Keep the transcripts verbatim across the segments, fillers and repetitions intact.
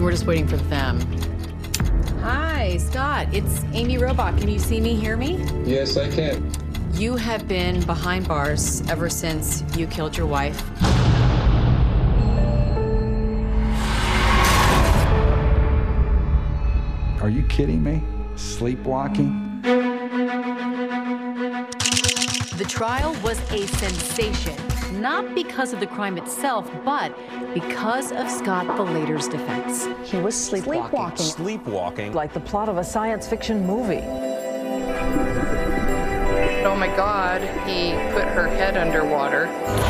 we're just waiting for them. Hi, Scott. It's Amy Robach. Can you see me, hear me? Yes, I can. You have been behind bars ever since you killed your wife. Are you kidding me? Sleepwalking? The trial was a sensation, not because of the crime itself, but because of Scott Falater's defense. He was sleepwalking. Sleepwalking. Like the plot of a science fiction movie. Oh my God, he put her head underwater.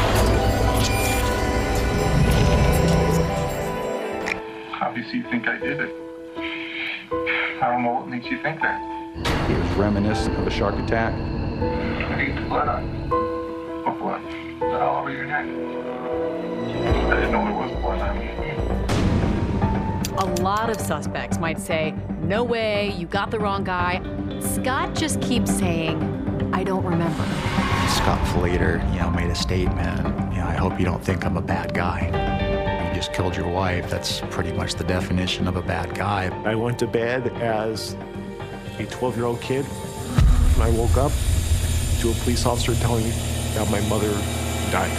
Obviously, you think I did it. I don't know what makes you think that. He was reminiscent of a shark attack. I need the blood on you. What blood? Blood all over your neck. I didn't know there was blood on me. A lot of suspects might say, no way, you got the wrong guy. Scott just keeps saying, I don't remember. Scott Falater, you know, made a statement. You know, I hope you don't think I'm a bad guy. You just killed your wife. That's pretty much the definition of a bad guy. I went to bed as a twelve-year-old kid, and I woke up to a police officer telling me that my mother died.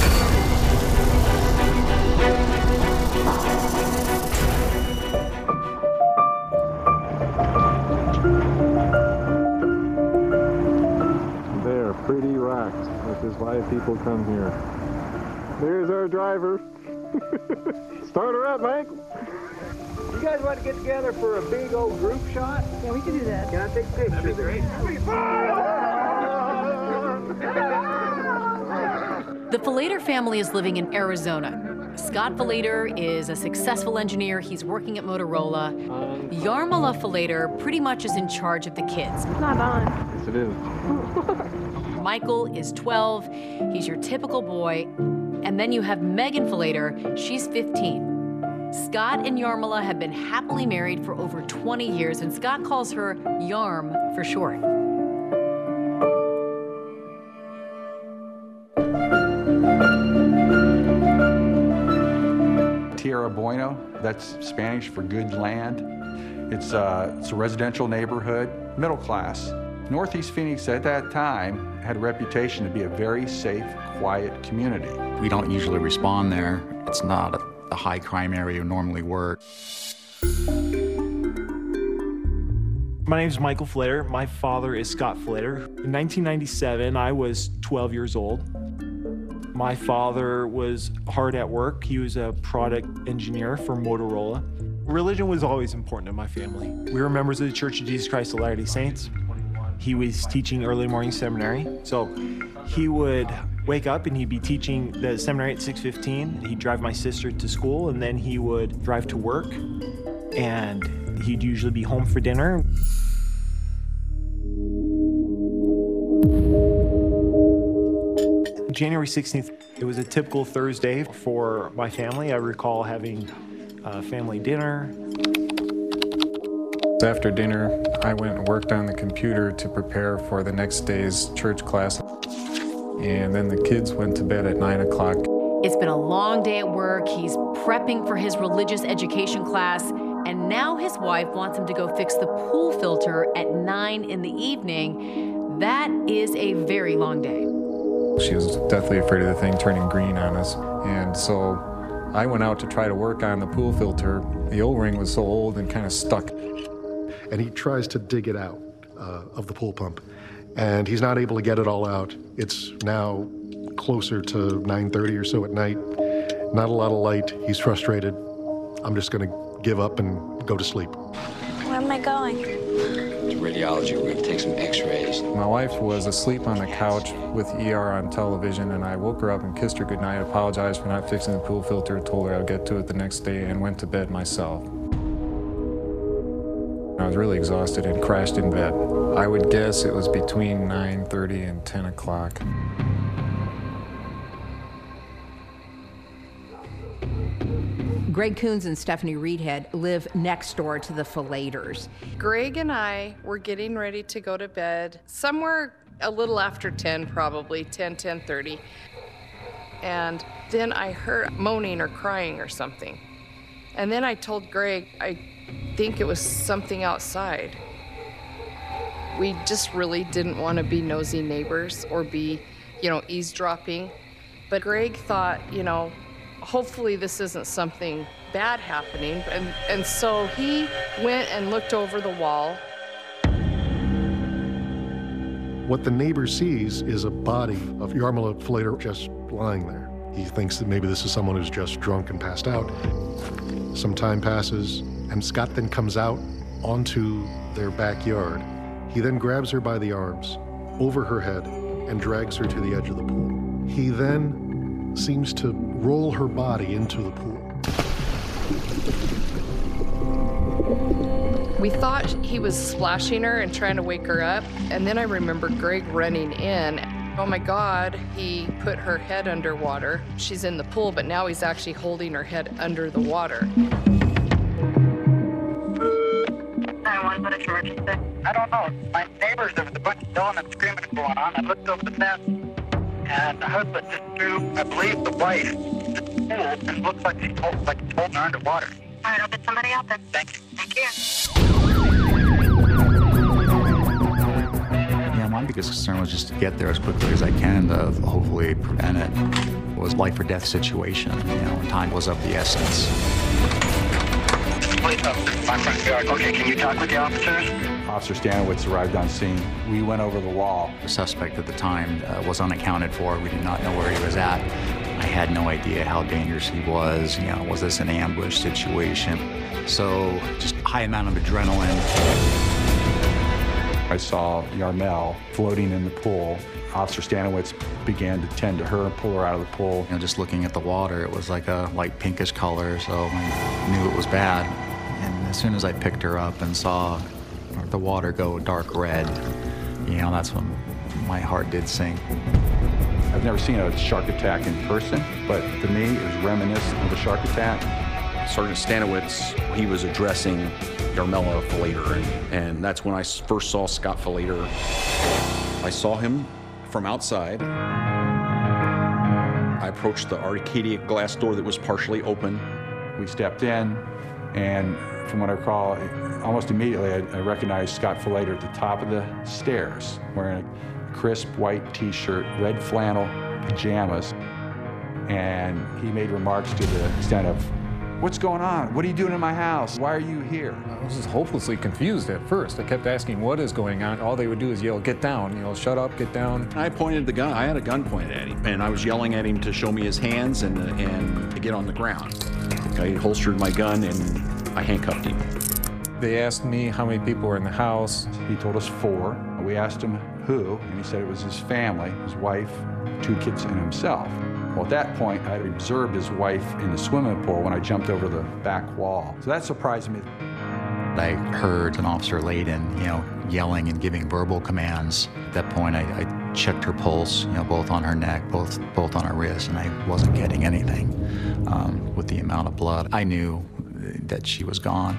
They're pretty rocked, which is why people come here. There's our driver. Start her up, Mike. You guys want to get together for a big old group shot? Yeah, we can do that. Can I take pictures? That'd be great. The Falater family is living in Arizona. Scott Falater is a successful engineer. He's working at Motorola. Yarmila Falater pretty much is in charge of the kids. Not on. Yes, it is. Michael is twelve. He's your typical boy. And then you have Megan Falater. She's fifteen. Scott and Yarmila have been happily married for over twenty years, and Scott calls her Yarm for short. Tierra Bueno, that's Spanish for good land. It's, uh, it's a residential neighborhood, middle class. Northeast Phoenix at that time had a reputation to be a very safe, quiet community. We don't usually respond there. It's not a, a high crime area we normally work. My name is Michael Falater. My father is Scott Falater. In nineteen ninety-seven, I was twelve years old. My father was hard at work. He was a product engineer for Motorola. Religion was always important in my family. We were members of the Church of Jesus Christ of Latter-day Saints. He was teaching early morning seminary. So he would wake up and he'd be teaching the seminary at six fifteen. He'd drive my sister to school, and then he would drive to work, and he'd usually be home for dinner. January sixteenth, it was a typical Thursday for my family. I recall having uh, family dinner. After dinner, I went and worked on the computer to prepare for the next day's church class. And then the kids went to bed at nine o'clock. It's been a long day at work. He's prepping for his religious education class, and now his wife wants him to go fix the pool filter at nine in the evening. That is a very long day. She was deathly afraid of the thing turning green on us. And so I went out to try to work on the pool filter. The O-ring was so old and kind of stuck. And he tries to dig it out uh, of the pool pump. And he's not able to get it all out. It's now closer to nine thirty or so at night. Not a lot of light. He's frustrated. I'm just going to give up and go to sleep. Where am I going? To radiology. We're going to take some x-rays. My wife was asleep on the couch with E R on television, and I woke her up and kissed her goodnight, apologized for not fixing the pool filter, told her I'd get to it the next day, and went to bed myself. I was really exhausted and crashed in bed. I would guess it was between nine thirty and ten o'clock. Greg Coons and Stephanie Reedhead live next door to the Falaters. Greg and I were getting ready to go to bed somewhere a little after ten, probably ten, ten thirty. And then I heard moaning or crying or something. And then I told Greg, I think it was something outside. We just really didn't want to be nosy neighbors or be, you know, eavesdropping. But Greg thought, you know, hopefully this isn't something bad happening. And, and so he went and looked over the wall. What the neighbor sees is a body of Jarmila Flater just lying there. He thinks that maybe this is someone who's just drunk and passed out. Some time passes, and Scott then comes out onto their backyard. He then grabs her by the arms, over her head, and drags her to the edge of the pool. He then seems to roll her body into the pool. We thought he was splashing her and trying to wake her up, and then I remember Greg running in. Oh my God, he put her head underwater. She's in the pool, but now he's actually holding her head under the water. nine one one, what is your emergency? I don't know. My neighbors, there was a bunch of yelling and screaming going on. I looked over the fence, and the husband just threw, I believe, the wife into the pool, and it looks like she's hold, like holding her underwater. All right, I'll get somebody out there. Thank you. Thank you. Yeah, my biggest concern was just to get there as quickly as I can to hopefully prevent it. It was a life or death situation, you know, and time was of the essence. Police officer, my front yard. Okay, can you talk with the officers? Officer Stanowitz arrived on scene. We went over the wall. The suspect at the time uh, was unaccounted for. We did not know where he was at. I had no idea how dangerous he was. You know, was this an ambush situation? So just high amount of adrenaline. I saw Jarmila floating in the pool. Officer Stanowitz began to tend to her and pull her out of the pool. You know, just looking at the water, it was like a light pinkish color, so I knew it was bad. And as soon as I picked her up and saw the water go dark red, you know, that's when my heart did sink. I've never seen a shark attack in person, but to me, it was reminiscent of a shark attack. Sergeant Stanowitz, he was addressing Jarmila Flater, and, and that's when I first saw Scott Flater. I saw him from outside. I approached the Arcadia glass door that was partially open. We stepped in, and from what I recall, almost immediately I, I recognized Scott Flater at the top of the stairs, wearing a crisp white t-shirt, red flannel pajamas, and he made remarks to the extent of, "What's going on? What are you doing in my house? Why are you here?" I was just hopelessly confused at first. I kept asking what is going on. All they would do is yell, "Get down," you know, "Shut up, get down." I pointed the gun, I had a gun pointed at him, and I was yelling at him to show me his hands and, and to get on the ground. I holstered my gun and I handcuffed him. They asked me how many people were in the house. He told us four. We asked him who, and he said it was his family, his wife, two kids, and himself. Well, at that point, I had observed his wife in the swimming pool when I jumped over the back wall. So that surprised me. I heard an officer Layden, you know, yelling and giving verbal commands. At that point, I, I checked her pulse, you know, both on her neck, both both on her wrist, and I wasn't getting anything um, with the amount of blood. I knew that she was gone.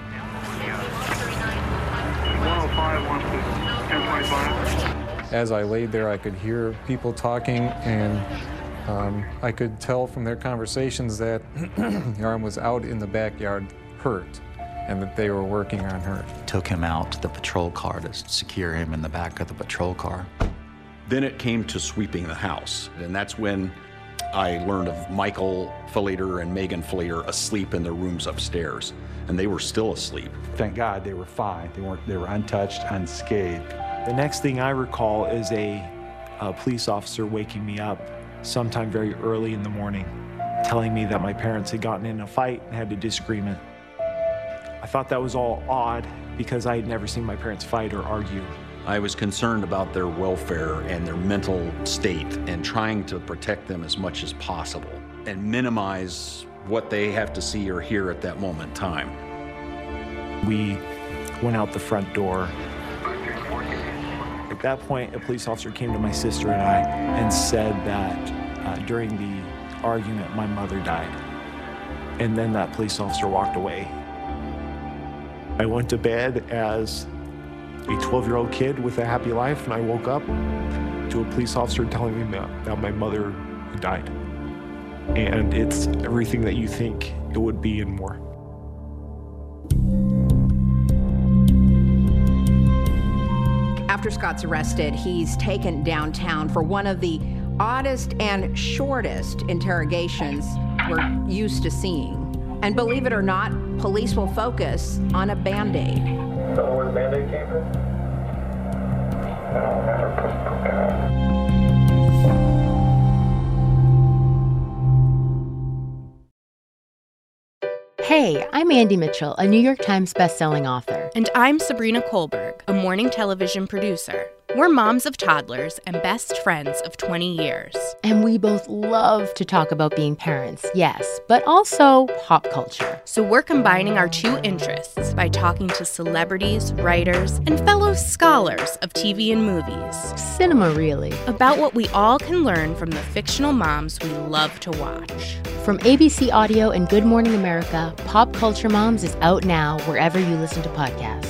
one oh five, one ten twenty-five. As I laid there, I could hear people talking, and um, I could tell from their conversations that Yarm was out in the backyard hurt, and that they were working on her. Took him out to the patrol car to secure him in the back of the patrol car. Then it came to sweeping the house, and that's when I learned of Michael Flater and Megan Flater asleep in their rooms upstairs, and they were still asleep. Thank God they were fine. They weren't. They were untouched, unscathed. The next thing I recall is a, a police officer waking me up sometime very early in the morning, telling me that my parents had gotten in a fight and had a disagreement. I thought that was all odd because I had never seen my parents fight or argue. I was concerned about their welfare and their mental state and trying to protect them as much as possible and minimize what they have to see or hear at that moment in time. We went out the front door. At that point, a police officer came to my sister and I and said that uh, during the argument, my mother died. And then that police officer walked away. I went to bed as a twelve-year-old kid with a happy life, and I woke up to a police officer telling me that my mother had died. And it's everything that you think it would be and more. After Scott's arrested, he's taken downtown for one of the oddest and shortest interrogations we're used to seeing. And believe it or not, police will focus on a Band-Aid. Know where the Band-Aid came from? No, never put it. Hey, I'm Andy Mitchell, a New York Times bestselling author. And I'm Sabrina Kohlberg, a morning television producer. We're moms of toddlers and best friends of twenty years. And we both love to talk about being parents, yes, but also pop culture. So we're combining our two interests by talking to celebrities, writers, and fellow scholars of T V and movies. Cinema, really. About what we all can learn from the fictional moms we love to watch. From A B C Audio and Good Morning America, Pop Culture Moms is out now wherever you listen to podcasts.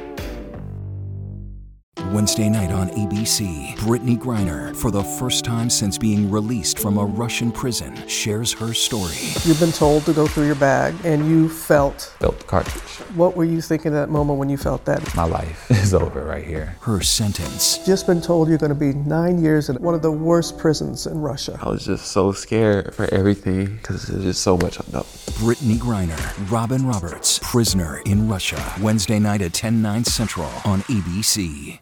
Wednesday night on A B C, Brittany Griner, for the first time since being released from a Russian prison, shares her story. You've been told to go through your bag, and you felt... Felt the cartridge. What were you thinking at that moment when you felt that? My life is over right here. Her sentence. Just been told you're going to be nine years in one of the worst prisons in Russia. I was just so scared for everything, because there's just so much unknown. Brittany Griner, Robin Roberts, Prisoner in Russia. Wednesday night at ten, nine Central on A B C.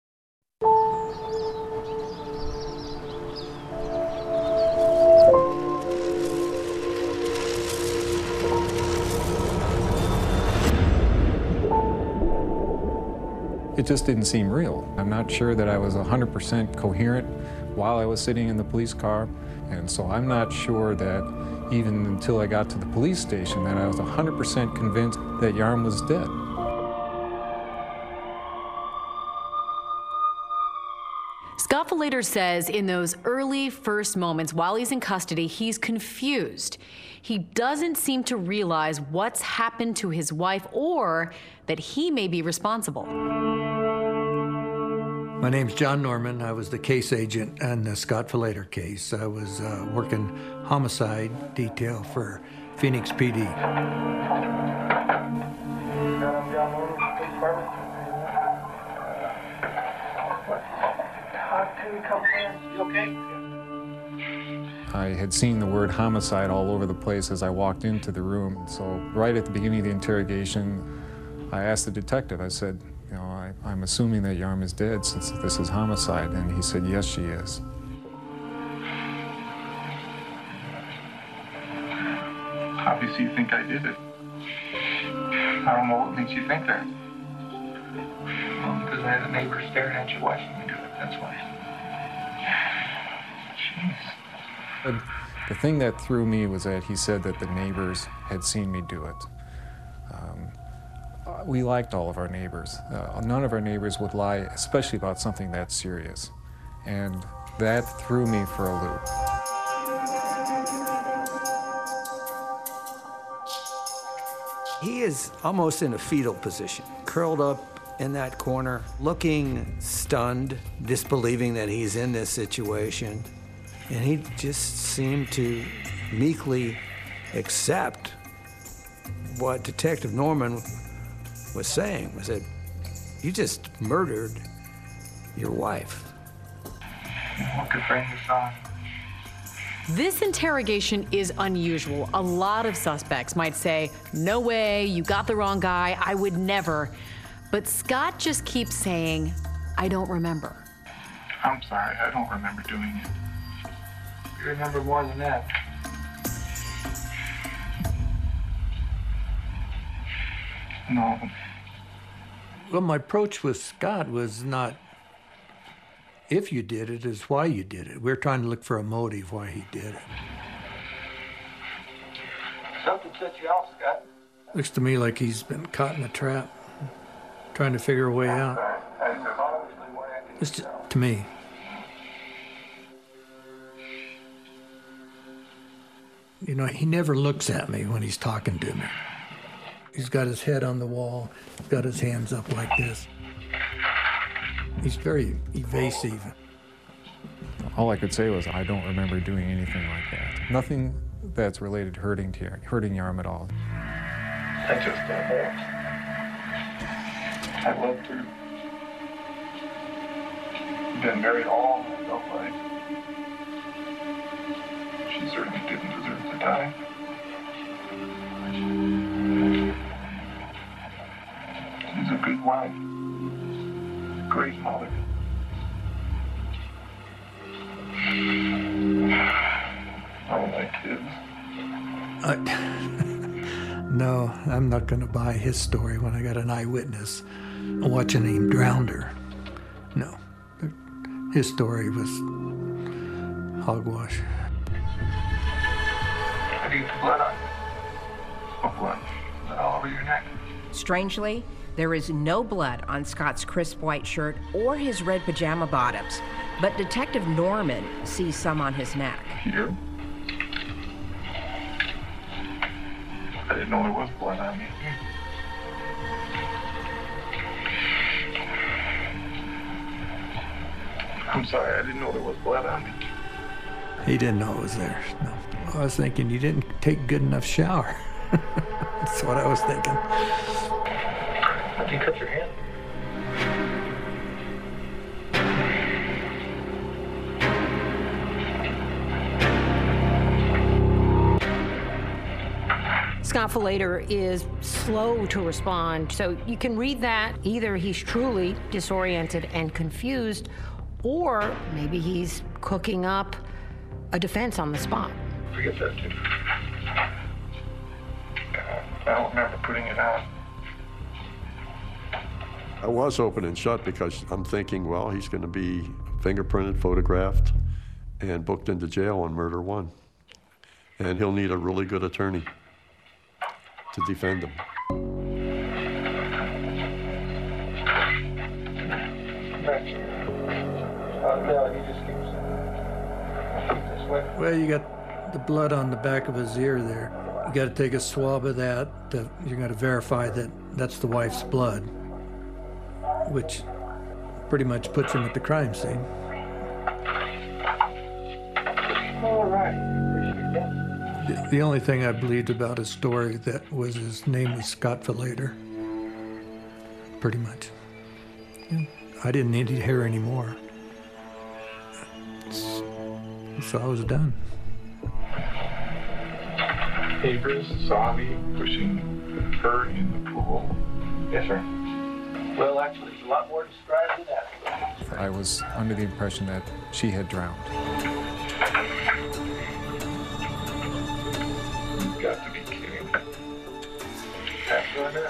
It just didn't seem real. I'm not sure that I was one hundred percent coherent while I was sitting in the police car, and so I'm not sure that even until I got to the police station that I was one hundred percent convinced that Yarm was dead. Scott Falater says in those early first moments while he's in custody, he's confused. He doesn't seem to realize what's happened to his wife or that he may be responsible. My name's John Norman. I was the case agent on the Scott Falater case. I was uh, working homicide detail for Phoenix P D. I had seen the word homicide all over the place as I walked into the room. So right at the beginning of the interrogation, I asked the detective, I said, you know, I, I'm assuming that Yarm is dead since this is homicide. And he said, yes, she is. Obviously you think I did it. I don't know what makes you think that. Well, because I had a neighbor staring at you watching me do it, that's why. Jeez. The thing that threw me was that he said that the neighbors had seen me do it. Um, we liked all of our neighbors. Uh, none of our neighbors would lie, especially about something that serious. And that threw me for a loop. He is almost in a fetal position, curled up in that corner, looking stunned, disbelieving that he's in this situation. And he just seemed to meekly accept what Detective Norman was saying. Was that you just murdered your wife. What could bring this on? This interrogation is unusual. A lot of suspects might say, no way, you got the wrong guy, I would never. But Scott just keeps saying, I don't remember. I'm sorry, I don't remember doing it. You remember more than that. No. Well, my approach with Scott was not if you did it, is why you did it. We're trying to look for a motive why he did it. Something set you off, Scott. Looks to me like he's been caught in a trap, trying to figure a way out. Just to me. You know, he never looks at me when he's talking to me. He's got his head on the wall, got his hands up like this. He's very evasive. All I could say was, I don't remember doing anything like that. Nothing that's related to hurting, hurting Yarm at all. I just don't know. I love her. been married all my adult life. She certainly didn't deserve to die. She's a good wife, a great mother. I don't like kids. I, no, I'm not going to buy his story when I got an eyewitness watching him drown her. No, his story was hogwash. I need the blood on you. Oh, blood. Blood all over your neck. Strangely, there is no blood on Scott's crisp white shirt or his red pajama bottoms, but Detective Norman sees some on his neck. Here? I didn't know there was blood on me. I'm sorry, I didn't know there was blood on me. He didn't know it was there. No. I was thinking you didn't take a good enough shower. That's what I was thinking. How'd you cut your hand? Scott Falater is slow to respond, so you can read that either he's truly disoriented and confused, or maybe he's cooking up a defense on the spot. Forget that, too. I don't remember putting it on. I was open and shut because I'm thinking, well, he's going to be fingerprinted, photographed, and booked into jail on murder one. And he'll need a really good attorney to defend him. Well, you got the blood on the back of his ear there. You got to take a swab of that. To, you're going to verify that that's the wife's blood, which pretty much puts him at the crime scene. All right. The, the only thing I believed about his story that was his name was Scott Falater. Pretty much. I didn't need to hear any more. So I was done. Neighbors saw me pushing her in the pool. Yes, sir. Well, actually, there's a lot more described than that. I was under the impression that she had drowned. You've got to be kidding. After that?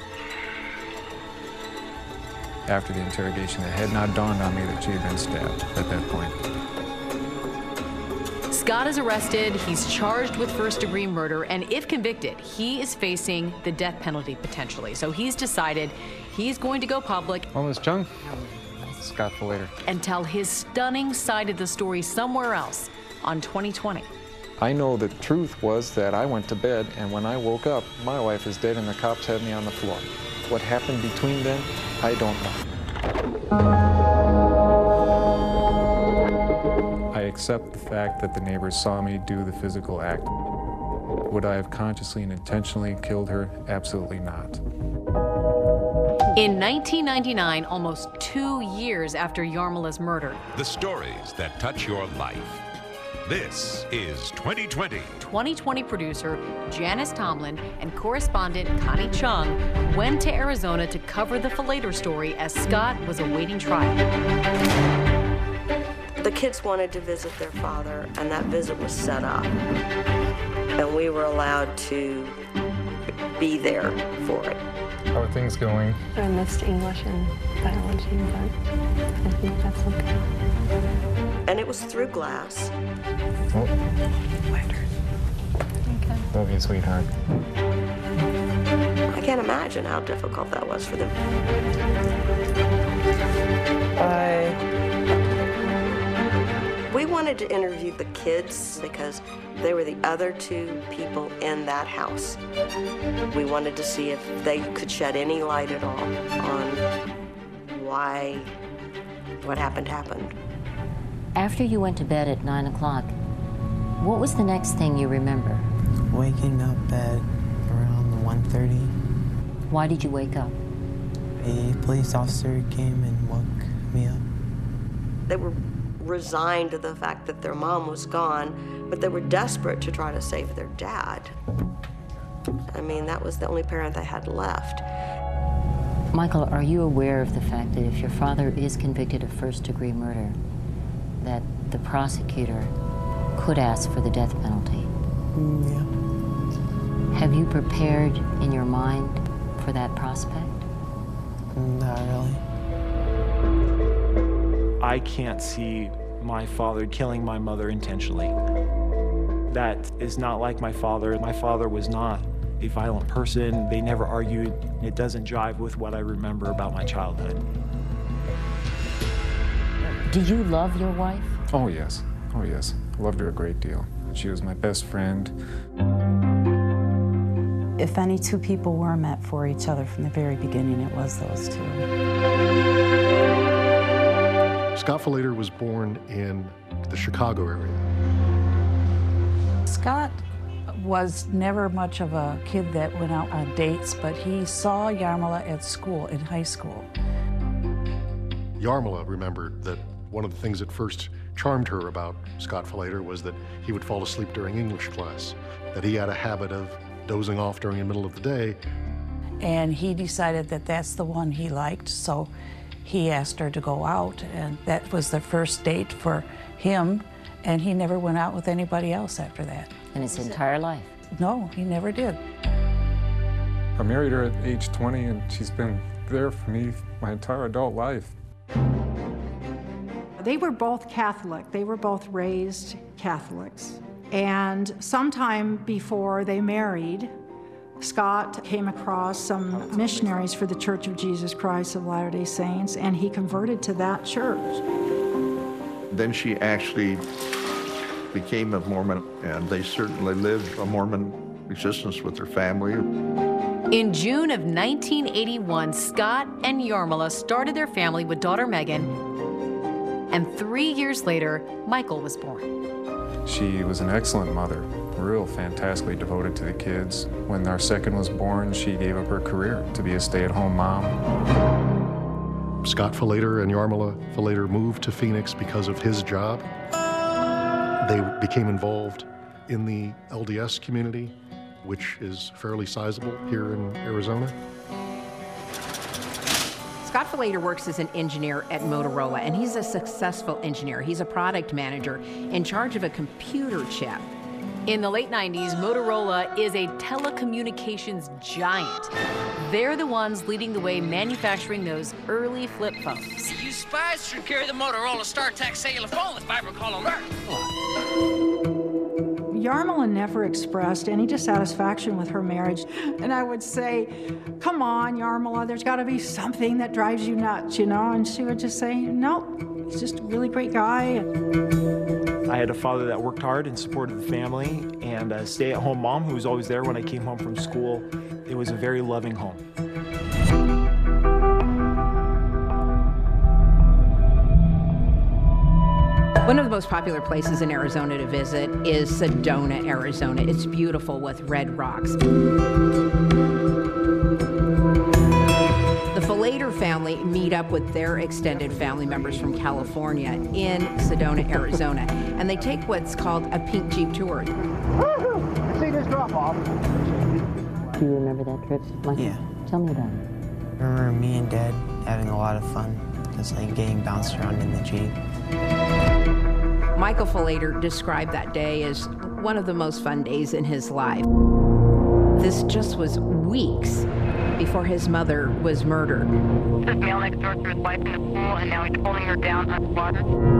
After the interrogation, it had not dawned on me that she had been stabbed at that point. Scott is arrested, he's charged with first-degree murder, and if convicted, he is facing the death penalty potentially. So he's decided he's going to go public. Oh, Miss Chung, Scott Falater. And tell his stunning side of the story somewhere else on twenty twenty. I know the truth was that I went to bed, and when I woke up, my wife is dead and the cops had me on the floor. What happened between then, I don't know. I accept the fact that the neighbors saw me do the physical act. Would I have consciously and intentionally killed her? Absolutely not. In nineteen ninety-nine, almost two years after Yarmala's murder, The stories that touch your life. This is twenty twenty. twenty twenty producer Janice Tomlin and correspondent Connie Chung went to Arizona to cover the Falater story as Scott was awaiting trial. The kids wanted to visit their father, and that visit was set up. And we were allowed to be there for it. How are things going? I missed English and biology, but I think that's okay. And it was through glass. Oh. Love you, sweetheart. I can't imagine how difficult that was for them. I... We wanted to interview the kids because they were the other two people in that house. We wanted to see if they could shed any light at all on why what happened happened. After you went to bed at nine o'clock, what was the next thing you remember? Waking up at around one thirty. Why did you wake up? A police officer came and woke me up. They were resigned to the fact that their mom was gone, but they were desperate to try to save their dad. I mean, that was the only parent they had left. Michael, are you aware of the fact that if your father is convicted of first-degree murder, that the prosecutor could ask for the death penalty? Mm, yeah. Have you prepared in your mind for that prospect? Not really. I can't see my father killing my mother intentionally. That is not like my father. My father was not a violent person. They never argued. It doesn't jive with what I remember about my childhood. Do you love your wife? Oh, yes. Oh, yes. I loved her a great deal. She was my best friend. If any two people were meant for each other from the very beginning, it was those two. Scott Falater was born in the Chicago area. Scott was never much of a kid that went out on dates, but he saw Yarmila at school, in high school. Yarmila remembered that one of the things that first charmed her about Scott Falater was that he would fall asleep during English class, that he had a habit of dozing off during the middle of the day. And he decided that that's the one he liked, so he asked her to go out, and that was the first date for him, and he never went out with anybody else after that. In his entire life? No, he never did. I married her at age twenty, and she's been there for me my entire adult life. They were both Catholic. They were both raised Catholics. And sometime before they married, Scott came across some missionaries for the Church of Jesus Christ of Latter-day Saints, and he converted to that church. Then she actually became a Mormon, and they certainly lived a Mormon existence with their family. In June of nineteen eighty-one, Scott and Yarmila started their family with daughter Megan, and three years later, Michael was born. She was an excellent mother, real fantastically devoted to the kids. When our second was born, she gave up her career to be a stay-at-home mom. Scott Falater and Yarmila Falater moved to Phoenix because of his job. They became involved in the L D S community, which is fairly sizable here in Arizona. Scott Falater works as an engineer at Motorola, and he's a successful engineer. He's a product manager in charge of a computer chip. In the late nineties, Motorola is a telecommunications giant. They're the ones leading the way manufacturing those early flip phones. You spies should carry the Motorola StarTAC cellular phone with fiber call alert. Yarmila never expressed any dissatisfaction with her marriage. And I would say, come on, Yarmila, there's got to be something that drives you nuts, you know? And she would just say, no, he's just a really great guy. I had a father that worked hard and supported the family, and a stay-at-home mom who was always there when I came home from school. It was a very loving home. One of the most popular places in Arizona to visit is Sedona, Arizona. It's beautiful with red rocks. The Falater family meet up with their extended family members from California in Sedona, Arizona, and they take what's called a pink Jeep tour. Woohoo! See this drop off. Do you remember that trip, Michael? Yeah. Tell me about it. I remember me and Dad having a lot of fun, just like getting bounced around in the Jeep. Michael Falater described that day as one of the most fun days in his life. This just was weeks before his mother was murdered. This male next door threw his wife in the pool, and now he's pulling her down underwater.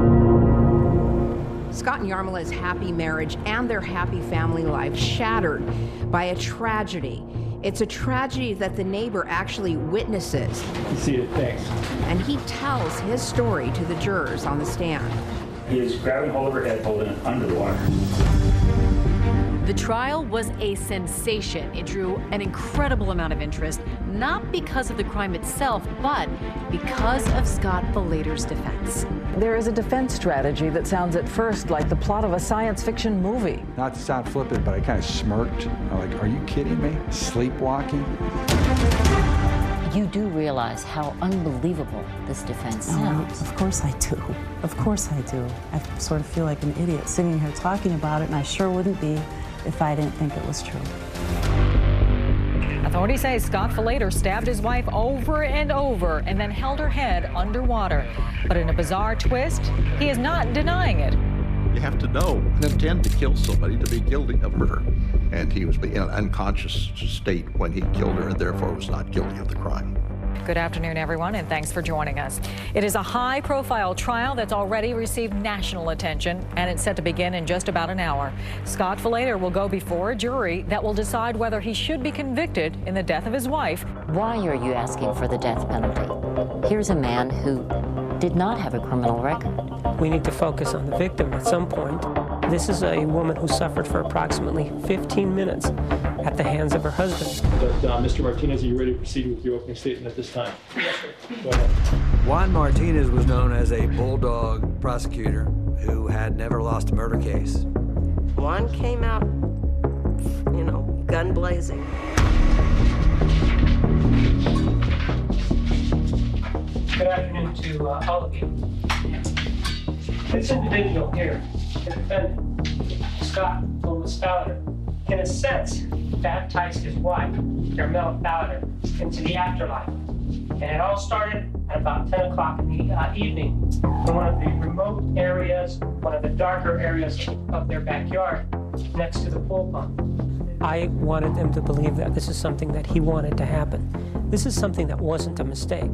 Scott and Yarmila's happy marriage and their happy family life shattered by a tragedy. It's a tragedy that the neighbor actually witnesses. You see it, thanks. And he tells his story to the jurors on the stand. He is grabbing hold of her head, holding it under the water. The trial was a sensation. It drew an incredible amount of interest, not because of the crime itself, but because of Scott Falater's defense. There is a defense strategy that sounds at first like the plot of a science fiction movie. Not to sound flippant, but I kind of smirked. I'm like, are you kidding me? Sleepwalking? You do realize how unbelievable this defense sounds. Oh, of course I do. Of course I do. I sort of feel like an idiot sitting here talking about it, and I sure wouldn't be if I didn't think it was true. Authorities say Scott Falater stabbed his wife over and over and then held her head underwater. But in a bizarre twist, he is not denying it. You have to know and intend to kill somebody to be guilty of murder. And he was in an unconscious state when he killed her and therefore was not guilty of the crime. Good afternoon, everyone, and thanks for joining us. It is a high-profile trial that's already received national attention, and it's set to begin in just about an hour. Scott Falater will go before a jury that will decide whether he should be convicted in the death of his wife. Why are you asking for the death penalty? Here's a man who did not have a criminal record. We need to focus on the victim at some point. This is a woman who suffered for approximately fifteen minutes at the hands of her husband. But, uh, Mister Martinez, are you ready to proceed with your opening statement at this time? Yes, sir. Go ahead. Juan Martinez was known as a bulldog prosecutor who had never lost a murder case. Juan came out, you know, gun blazing. Good afternoon to uh, all of you. This individual here, the defendant, Scott Thomas Falater, in a sense, baptized his wife, Carmela Falater, into the afterlife. And it all started at about ten o'clock in the uh, evening in one of the remote areas, one of the darker areas of their backyard next to the pool pump. I wanted them to believe that this is something that he wanted to happen. This is something that wasn't a mistake.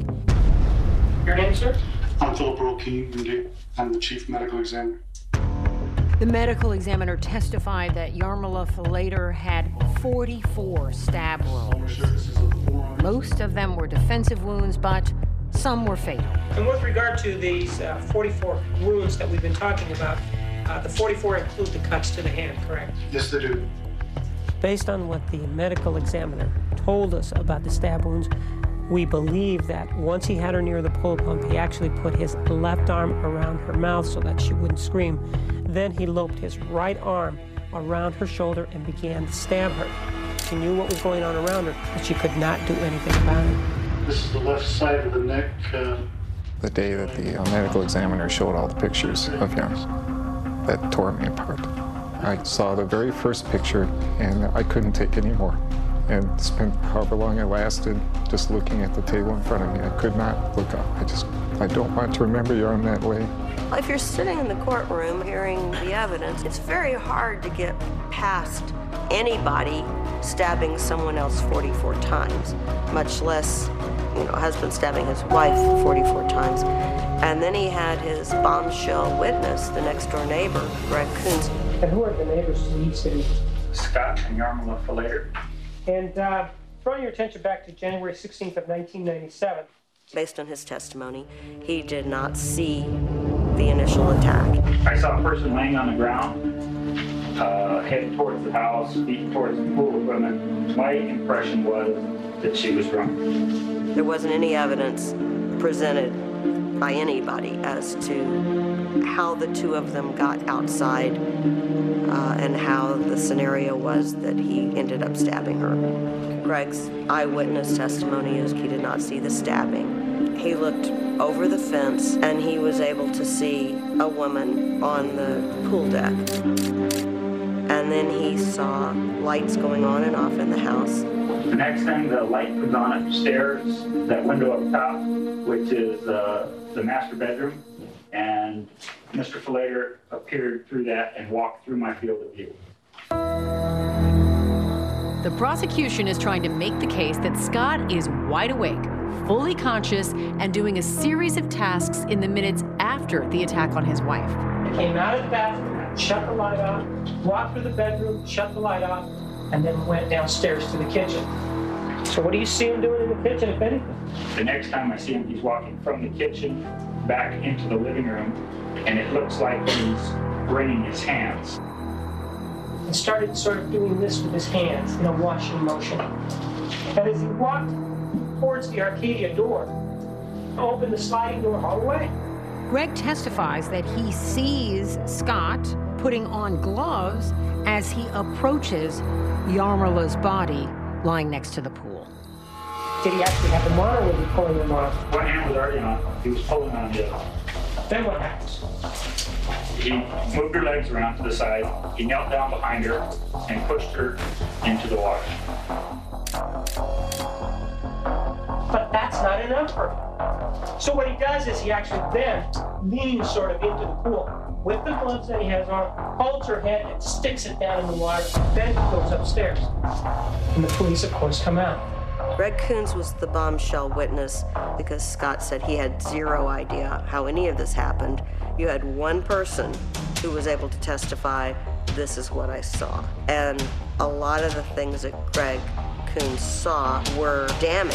Your name, sir? I'm Philip Earl King, M D. I'm the chief medical examiner. The medical examiner testified that Yarmila Falater had forty-four stab wounds. Most of them were defensive wounds, but some were fatal. And with regard to these uh, forty-four wounds that we've been talking about, uh, the forty-four include the cuts to the hand, correct? Yes, they do. Based on what the medical examiner told us about the stab wounds, we believe that once he had her near the pool pump, he actually put his left arm around her mouth so that she wouldn't scream. Then he loped his right arm around her shoulder and began to stab her. She knew what was going on around her, but she could not do anything about it. This is the left side of the neck. Uh... The day that the uh, medical examiner showed all the pictures of him, that tore me apart. I saw the very first picture and I couldn't take any more. And spent however long it lasted just looking at the table in front of me. I could not look up. I just, I don't want to remember you in that way. If you're sitting in the courtroom hearing the evidence, it's very hard to get past anybody stabbing someone else forty-four times, much less, you know, a husband stabbing his wife forty-four times. And then he had his bombshell witness, the next door neighbor, Greg Coons. And who are the neighbors to each city? Scott and Yarmila Falater. And uh, drawing your attention back to January sixteenth of nineteen ninety-seven. Based on his testimony, he did not see the initial attack. I saw a person laying on the ground, uh, headed towards the house, feet towards the pool equipment. My impression was that she was drunk. There wasn't any evidence presented by anybody as to how the two of them got outside uh, and how the scenario was that he ended up stabbing her. Greg's eyewitness testimony is he did not see the stabbing. He looked over the fence and he was able to see a woman on the pool deck. And then he saw lights going on and off in the house. The next thing, the light comes on upstairs, that window up top, which is uh, the master bedroom, and Mister Falater appeared through that and walked through my field of view. The prosecution is trying to make the case that Scott is wide awake, fully conscious, and doing a series of tasks in the minutes after the attack on his wife. He came out of the bathroom, shut the light off, walked through the bedroom, shut the light off, and then went downstairs to the kitchen. So what do you see him doing in the kitchen, if anything? The next time I see him, he's walking from the kitchen back into the living room, and it looks like he's wringing his hands. And started sort of doing this with his hands in a washing motion. And as he walked towards the Arcadia door, opened the sliding door hallway. Greg testifies that he sees Scott putting on gloves as he approaches Yarmila's body lying next to the pool. Did he actually have them on, or was he pulling them on? One hand was already on. He was pulling on the other. Then what happens? He moved her legs around to the side. He knelt down behind her and pushed her into the water. But that's not enough for him. So what he does is he actually then leans sort of into the pool with the gloves that he has on, holds her head and sticks it down in the water, then he goes upstairs. And the police, of course, come out. Greg Coons was the bombshell witness because Scott said he had zero idea how any of this happened. You had one person who was able to testify, this is what I saw. And a lot of the things that Greg Coons saw were damning.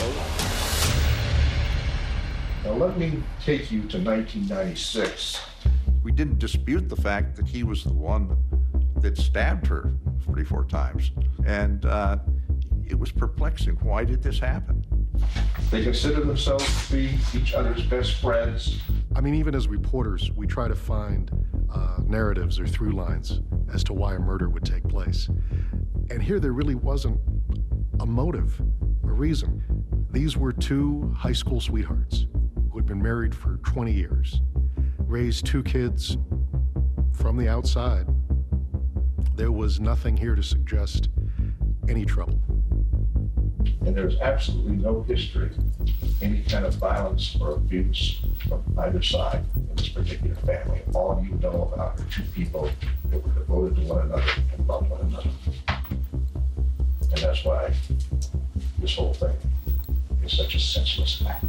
Now let me take you to nineteen ninety-six. We didn't dispute the fact that he was the one that stabbed her forty-four times. And uh, it was perplexing. Why did this happen? They consider themselves to be each other's best friends. I mean, even as reporters, we try to find uh, narratives or through lines as to why a murder would take place. And here there really wasn't a motive, a reason. These were two high school sweethearts who had been married for twenty years, raised two kids from the outside. There was nothing here to suggest any trouble. And there's absolutely no history, any kind of violence or abuse from either side in this particular family. All you know about are two people that were devoted to one another and loved one another. And that's why this whole thing is such a senseless act.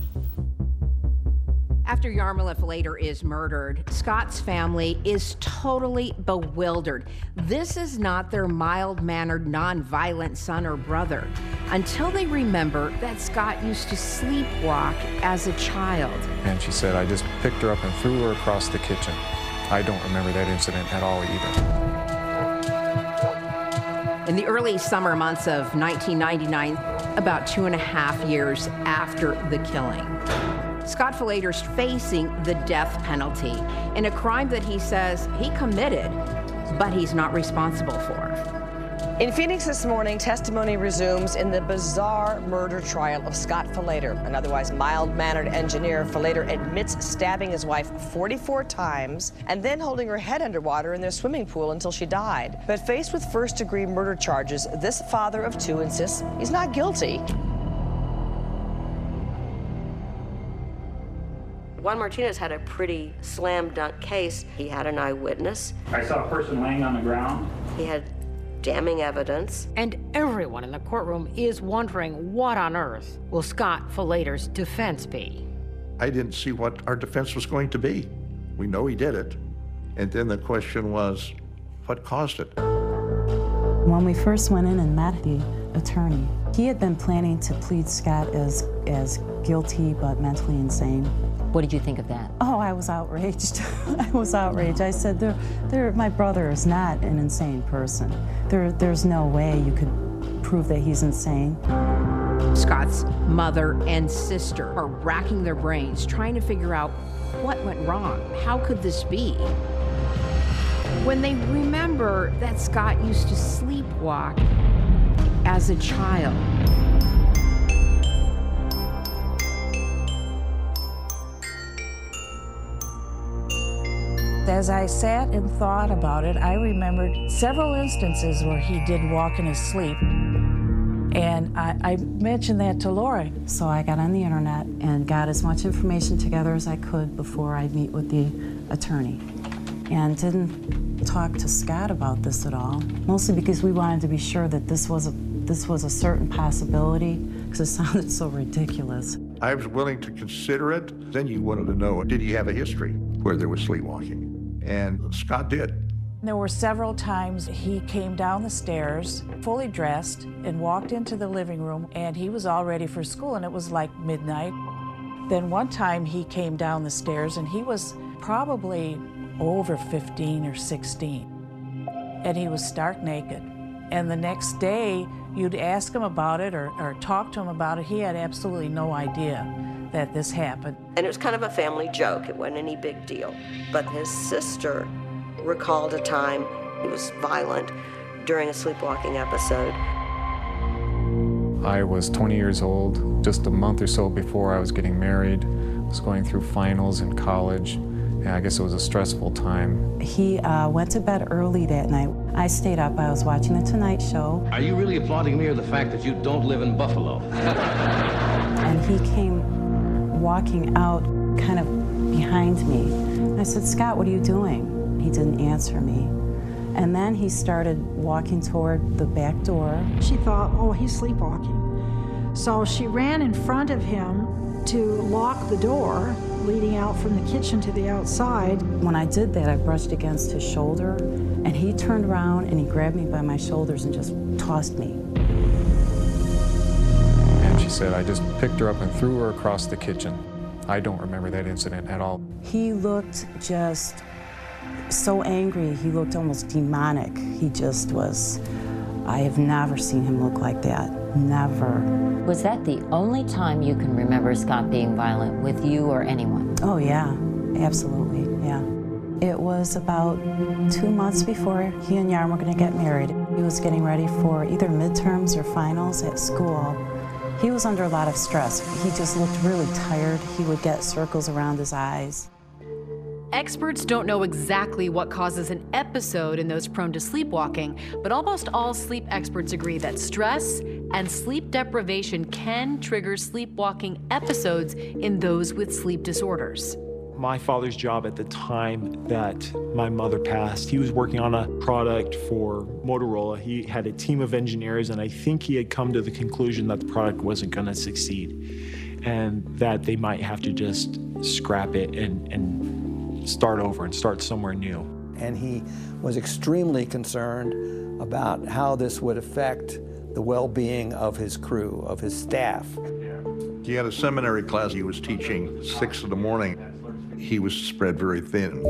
After Yarmila Flater is murdered, Scott's family is totally bewildered. This is not their mild-mannered, non-violent son or brother, until they remember that Scott used to sleepwalk as a child. And she said, I just picked her up and threw her across the kitchen. I don't remember that incident at all either. In the early summer months of nineteen ninety-nine, about two and a half years after the killing, Scott Flater's facing the death penalty in a crime that he says he committed, but he's not responsible for. In Phoenix this morning, testimony resumes in the bizarre murder trial of Scott Flater, an otherwise mild-mannered engineer. Flater admits stabbing his wife forty-four times and then holding her head underwater in their swimming pool until she died. But faced with first-degree murder charges, this father of two insists he's not guilty. Juan Martinez had a pretty slam dunk case. He had an eyewitness. I saw a person laying on the ground. He had damning evidence. And everyone in the courtroom is wondering what on earth will Scott Flater's defense be? I didn't see what our defense was going to be. We know he did it. And then the question was, what caused it? When we first went in and met the attorney, he had been planning to plead Scott as, as guilty but mentally insane. What did you think of that? Oh, I was outraged. I was outraged. I said, there, there, my brother is not an insane person. There, there's no way you could prove that he's insane. Scott's mother and sister are racking their brains trying to figure out what went wrong. How could this be? When they remember that Scott used to sleepwalk as a child. As I sat and thought about it, I remembered several instances where he did walk in his sleep. And I, I mentioned that to Laura. So I got on the internet and got as much information together as I could before I meet with the attorney. And didn't talk to Scott about this at all, mostly because we wanted to be sure that this was a, this was a certain possibility, because it sounded so ridiculous. I was willing to consider it. Then you wanted to know, did he have a history where there was sleepwalking? And Scott did. There were several times he came down the stairs, fully dressed, and walked into the living room, and he was all ready for school, and it was like midnight. Then one time he came down the stairs, and he was probably over fifteen or sixteen, and he was stark naked. And the next day, you'd ask him about it or, or talk to him about it, he had absolutely no idea that this happened. And it was kind of a family joke. It wasn't any big deal. But his sister recalled a time he was violent during a sleepwalking episode. I was twenty years old, just a month or so before I was getting married. I was going through finals in college, and I guess it was a stressful time. He uh, went to bed early that night. I stayed up, I was watching The Tonight Show. Are you really applauding me or the fact that you don't live in Buffalo? And he came walking out kind of behind me. And I said, Scott, what are you doing? He didn't answer me. And then he started walking toward the back door. She thought, oh, he's sleepwalking. So she ran in front of him to lock the door leading out from the kitchen to the outside. When I did that, I brushed against his shoulder, and he turned around and he grabbed me by my shoulders and just tossed me. And she said, I just picked her up and threw her across the kitchen. I don't remember that incident at all. He looked just so angry. He looked almost demonic. He just was, I have never seen him look like that. Never. Was that the only time you can remember Scott being violent with you or anyone? Oh, yeah, absolutely, yeah. It was about two months before he and Yarm were going to get married. He was getting ready for either midterms or finals at school. He was under a lot of stress. He just looked really tired. He would get circles around his eyes. Experts don't know exactly what causes an episode in those prone to sleepwalking, but almost all sleep experts agree that stress and sleep deprivation can trigger sleepwalking episodes in those with sleep disorders. My father's job at the time that my mother passed, he was working on a product for Motorola. He had a team of engineers, and I think he had come to the conclusion that the product wasn't going to succeed and that they might have to just scrap it and, and start over and start somewhere new. And he was extremely concerned about how this would affect the well-being of his crew, of his staff. He had a seminary class he was teaching, six in the morning. He was spread very thin.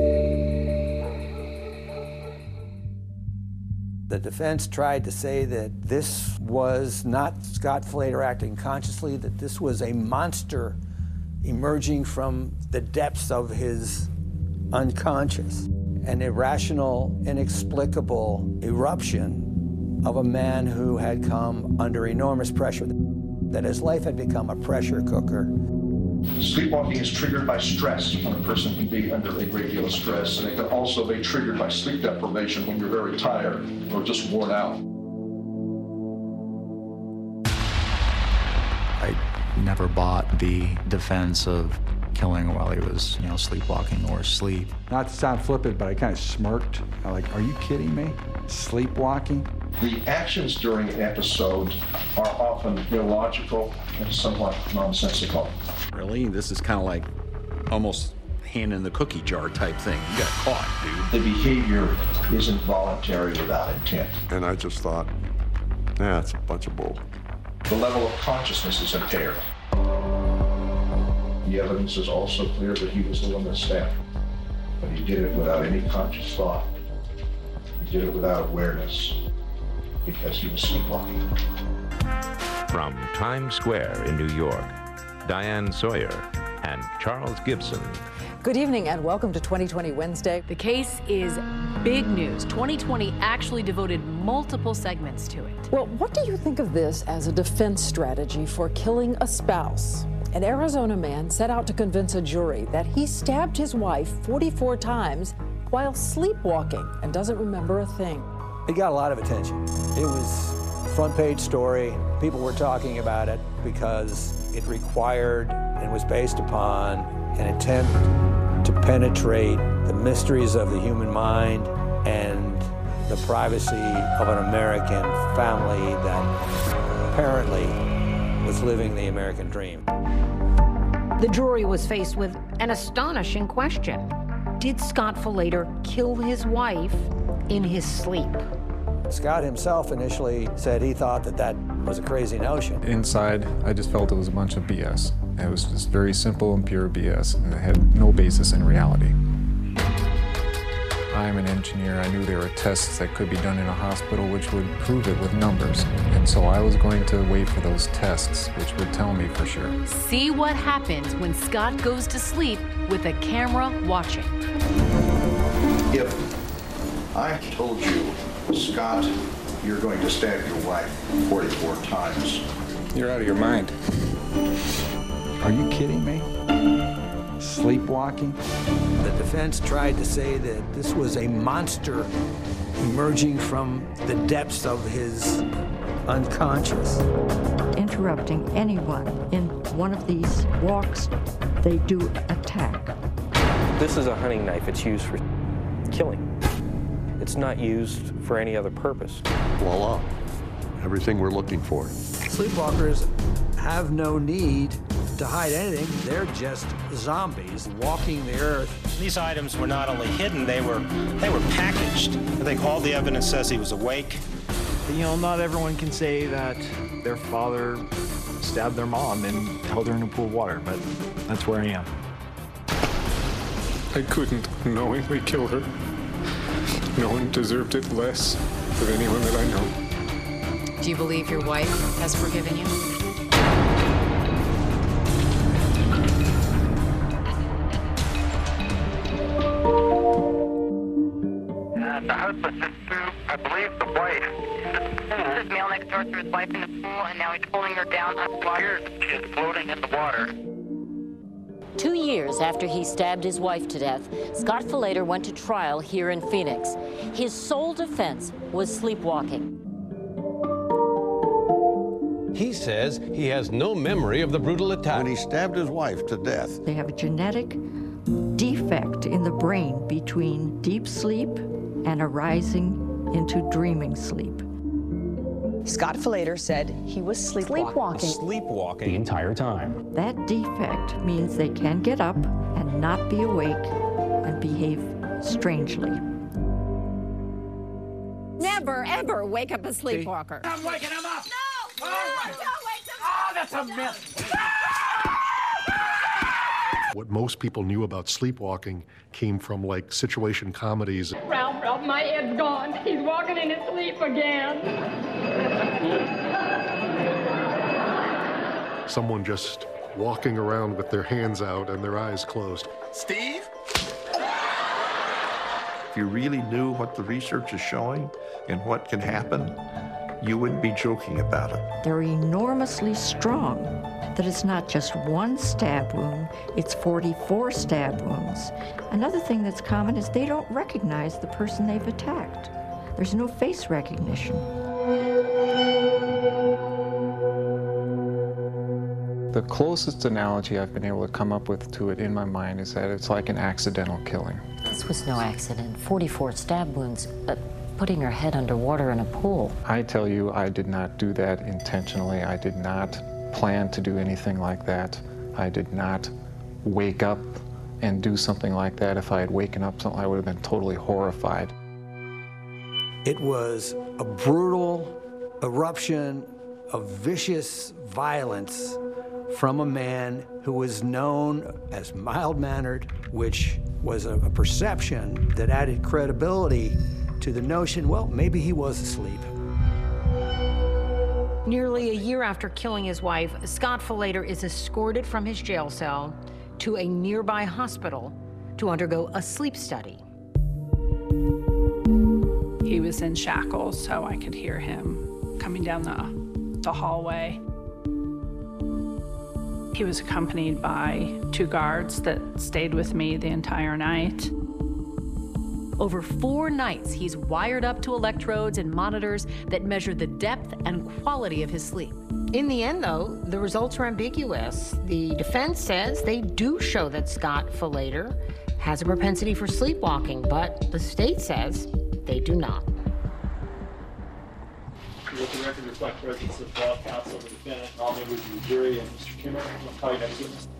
The defense tried to say that this was not Scott Flater acting consciously, that this was a monster emerging from the depths of his unconscious, an irrational, inexplicable eruption of a man who had come under enormous pressure, that his life had become a pressure cooker. Sleepwalking is triggered by stress when a person can be under a great deal of stress, and it can also be triggered by sleep deprivation when you're very tired or just worn out. I never bought the defense of killing while he was, you know, sleepwalking or asleep. Not to sound flippant, but I kind of smirked. I'm like, are you kidding me? Sleepwalking? The actions during an episode are often illogical and somewhat nonsensical. Really? This is kind of like almost hand in the cookie jar type thing. You got caught, dude. The behavior isn't voluntary without intent. And I just thought, yeah, it's a bunch of bull. The level of consciousness is impaired. The evidence is also clear that he was the one that stabbed, but he did it without any conscious thought. He did it without awareness because he was sleepwalking. From Times Square in New York, Diane Sawyer and Charles Gibson. Good evening and welcome to twenty twenty Wednesday. The case is big news. twenty twenty actually devoted multiple segments to it. Well, what do you think of this as a defense strategy for killing a spouse? An Arizona man set out to convince a jury that he stabbed his wife forty-four times while sleepwalking and doesn't remember a thing. It got a lot of attention. It was a front page story. People were talking about it because it required and was based upon an attempt to penetrate the mysteries of the human mind and the privacy of an American family that apparently was living the American dream. The jury was faced with an astonishing question. Did Scott Flater kill his wife in his sleep? Scott himself initially said he thought that that was a crazy notion. Inside, I just felt it was a bunch of B S. It was just very simple and pure B S, and it had no basis in reality. I'm an engineer. I knew there were tests that could be done in a hospital which would prove it with numbers. And so I was going to wait for those tests, which would tell me for sure. See what happens when Scott goes to sleep with a camera watching. If I told you, Scott, you're going to stab your wife forty-four times, You're out of your mind. Are you kidding me? Sleepwalking? The defense tried to say that this was a monster emerging from the depths of his unconscious. Interrupting anyone in one of these walks, they do attack. This is a hunting knife. It's used for killing. It's not used for any other purpose. Voila. Everything we're looking for. Sleepwalkers have no need to hide anything. They're just zombies walking the earth. These items were not only hidden, they were they were packaged. I think all the evidence says he was awake. You know, not everyone can say that their father stabbed their mom and held her in a pool of water, but that's where I am. I couldn't knowingly kill her. No one deserved it less than anyone that I know. Do you believe your wife has forgiven you? Uh, the house was just through, I believe, the wife. This is male next door threw his wife in the pool, and now he's pulling her down on water. The kid floating in the water. Two years after he stabbed his wife to death, Scott Falater went to trial here in Phoenix. His sole defense was sleepwalking. He says he has no memory of the brutal attack. When he stabbed his wife to death. They have a genetic defect in the brain between deep sleep and arising into dreaming sleep. Scott Falater said he was sleepwalking. Sleepwalking the entire time. That defect means they can get up and not be awake and behave strangely. Never, ever wake up a sleepwalker. I'm waking him up! No! Oh, No! Don't wake him up! Oh, that's a myth! What most people knew about sleepwalking came from, like, situation comedies. Ralph, Ralph, my head's gone. He's walking in his sleep again. Someone just walking around with their hands out and their eyes closed. Steve? If you really knew what the research is showing and what can happen, you wouldn't be joking about it. They're enormously strong, that it's not just one stab wound, it's forty-four stab wounds. Another thing that's common is they don't recognize the person they've attacked. There's no face recognition. The closest analogy I've been able to come up with to it in my mind is that it's like an accidental killing. This was no accident. forty-four stab wounds, but putting her head underwater in a pool. I tell you, I did not do that intentionally. I did not plan to do anything like that. I did not wake up and do something like that. If I had waken up, I would have been totally horrified. It was a brutal eruption of vicious violence from a man who was known as mild-mannered, which was a, a perception that added credibility to the notion, well, maybe he was asleep. Nearly a year after killing his wife, Scott Falater is escorted from his jail cell to a nearby hospital to undergo a sleep study. He was in shackles, so I could hear him coming down the, the hallway. He was accompanied by two guards that stayed with me the entire night. Over four nights, he's wired up to electrodes and monitors that measure the depth and quality of his sleep. In the end, though, the results are ambiguous. The defense says they do show that Scott Falater has a propensity for sleepwalking, but the state says they do not. Let the record reflect presence of law counsel, the defendant, and all members of the jury, and Mister Kimmer. I'll call you next witness.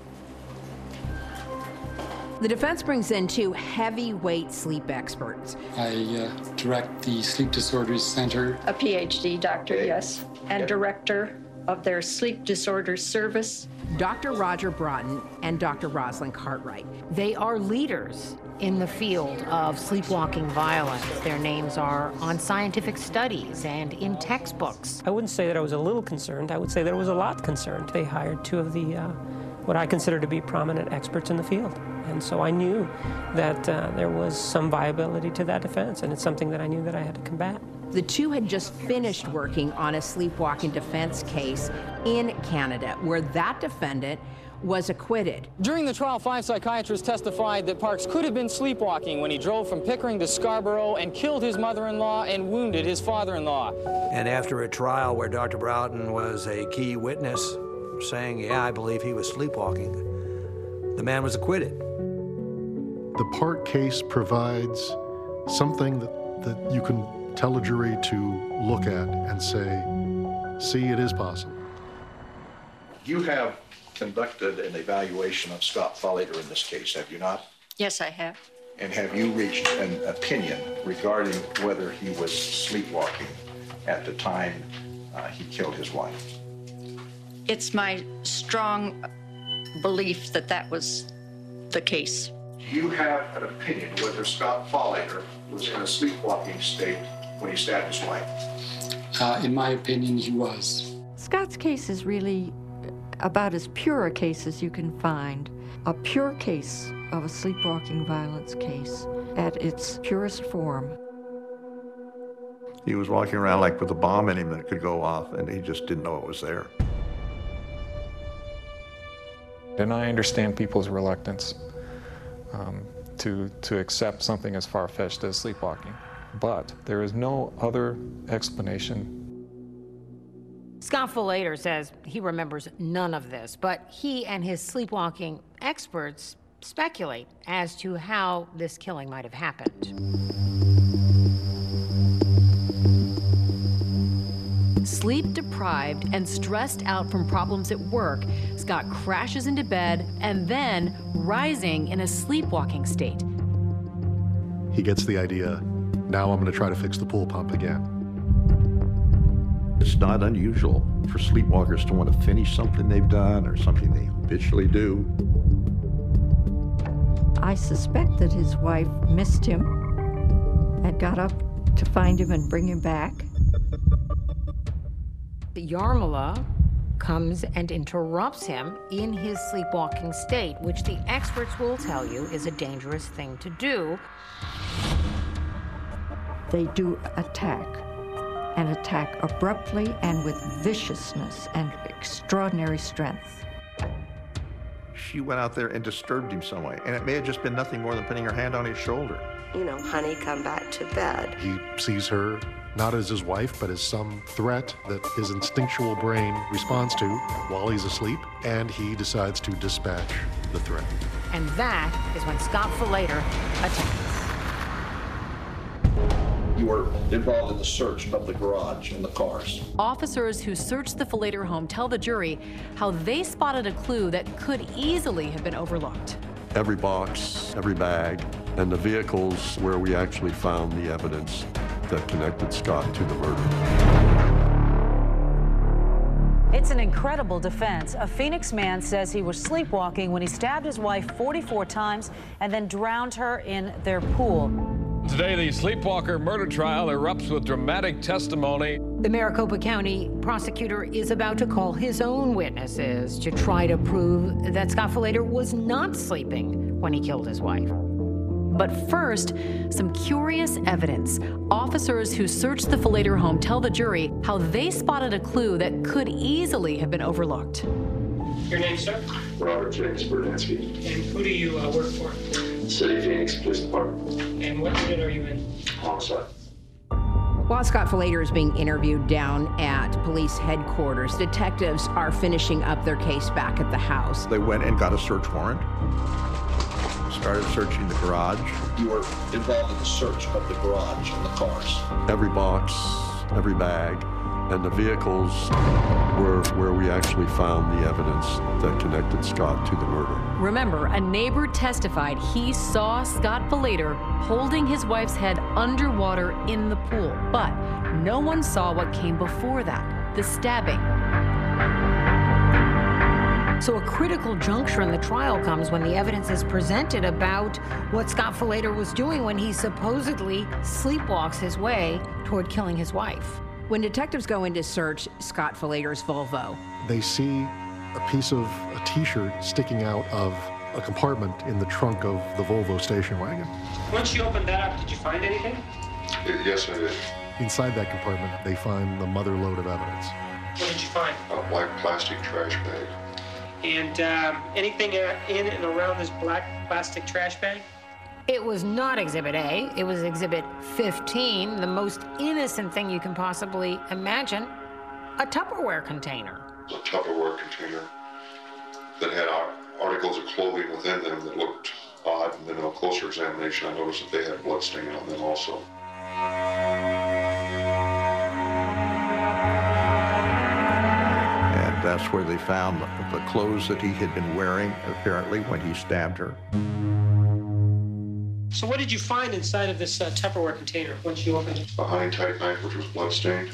The defense brings in two heavyweight sleep experts. I uh, direct the Sleep Disorders Center. A P H D doctor, yes, and director of their sleep disorders service. Doctor Roger Broughton and Doctor Rosalind Cartwright. They are leaders in the field of sleepwalking violence. Their names are on scientific studies and in textbooks. I wouldn't say that I was a little concerned. I would say that I was a lot concerned. They hired two of the, uh, what I consider to be prominent experts in the field. And so I knew that uh, there was some viability to that defense, and it's something that I knew that I had to combat. The two had just finished working on a sleepwalking defense case in Canada, where that defendant was acquitted. During the trial, five psychiatrists testified that Parks could have been sleepwalking when he drove from Pickering to Scarborough and killed his mother-in-law and wounded his father-in-law. And after a trial where Doctor Broughton was a key witness saying, yeah, I believe he was sleepwalking, the man was acquitted. The Park case provides something that, that you can tell a jury to look at and say, see, it is possible. You have conducted an evaluation of Scott Folater in this case, have you not? Yes, I have. And have you reached an opinion regarding whether he was sleepwalking at the time uh, he killed his wife? It's my strong belief that that was the case. Do you have an opinion whether Scott Folater was in a sleepwalking state when he stabbed his wife? Uh, in my opinion, he was. Scott's case is really about as pure a case as you can find. A pure case of a sleepwalking violence case at its purest form. He was walking around like with a bomb in him that could go off, and he just didn't know it was there. And I understand people's reluctance um, to, to accept something as far-fetched as sleepwalking. But there is no other explanation. Scott Folater says he remembers none of this, but he and his sleepwalking experts speculate as to how this killing might have happened. Sleep deprived and stressed out from problems at work, Scott crashes into bed and then rising in a sleepwalking state. He gets the idea, now I'm going to try to fix the pool pump again. It's not unusual for sleepwalkers to want to finish something they've done or something they habitually do. I suspect that his wife missed him and got up to find him and bring him back. Yarmala comes and interrupts him in his sleepwalking state, which the experts will tell you is a dangerous thing to do. They do attack, and attack abruptly and with viciousness and extraordinary strength. She went out there and disturbed him some way, and it may have just been nothing more than putting her hand on his shoulder. You know, honey, come back to bed. He sees her not as his wife, but as some threat that his instinctual brain responds to while he's asleep, and he decides to dispatch the threat. And that is when Scott Folater attacks. You were involved in the search of the garage and the cars. Officers who searched the Folater home tell the jury how they spotted a clue that could easily have been overlooked. Every box, every bag, and the vehicles where we actually found the evidence that connected Scott to the murder. It's an incredible defense. A Phoenix man says he was sleepwalking when he stabbed his wife forty-four times and then drowned her in their pool. Today, the sleepwalker murder trial erupts with dramatic testimony. The Maricopa County prosecutor is about to call his own witnesses to try to prove that Scott Folater was not sleeping when he killed his wife. But first, some curious evidence. Officers who searched the Folater home tell the jury how they spotted a clue that could easily have been overlooked. Your name, sir? Robert James Berdansky. And who do you uh, work for? City of Phoenix Police Department. And what unit are you in? Homicide. While Scott Folater is being interviewed down at police headquarters, detectives are finishing up their case back at the house. They went and got a search warrant, started searching the garage. You were involved in the search of the garage and the cars. Every box, every bag, and the vehicles were where we actually found the evidence that connected Scott to the murder. Remember, a neighbor testified he saw Scott Folater holding his wife's head underwater in the pool, but no one saw what came before that, the stabbing. So a critical juncture in the trial comes when the evidence is presented about what Scott Folater was doing when he supposedly sleepwalks his way toward killing his wife. When detectives go in to search Scott Folater's Volvo, they see a piece of a T-shirt sticking out of a compartment in the trunk of the Volvo station wagon. Once you opened that up, did you find anything? Yes, I did. Inside that compartment, they find the mother lode of evidence. What did you find? A black plastic trash bag. And um, anything uh, in and around this black plastic trash bag? It was not Exhibit A. It was Exhibit fifteen, the most innocent thing you can possibly imagine, a Tupperware container. A Tupperware container that had articles of clothing within them that looked odd, and then on closer examination, I noticed that they had blood stain on them also. And that's where they found the, the clothes that he had been wearing, apparently, when he stabbed her. So what did you find inside of this uh, Tupperware container once you opened it? A high-type knife, which was blood-stained.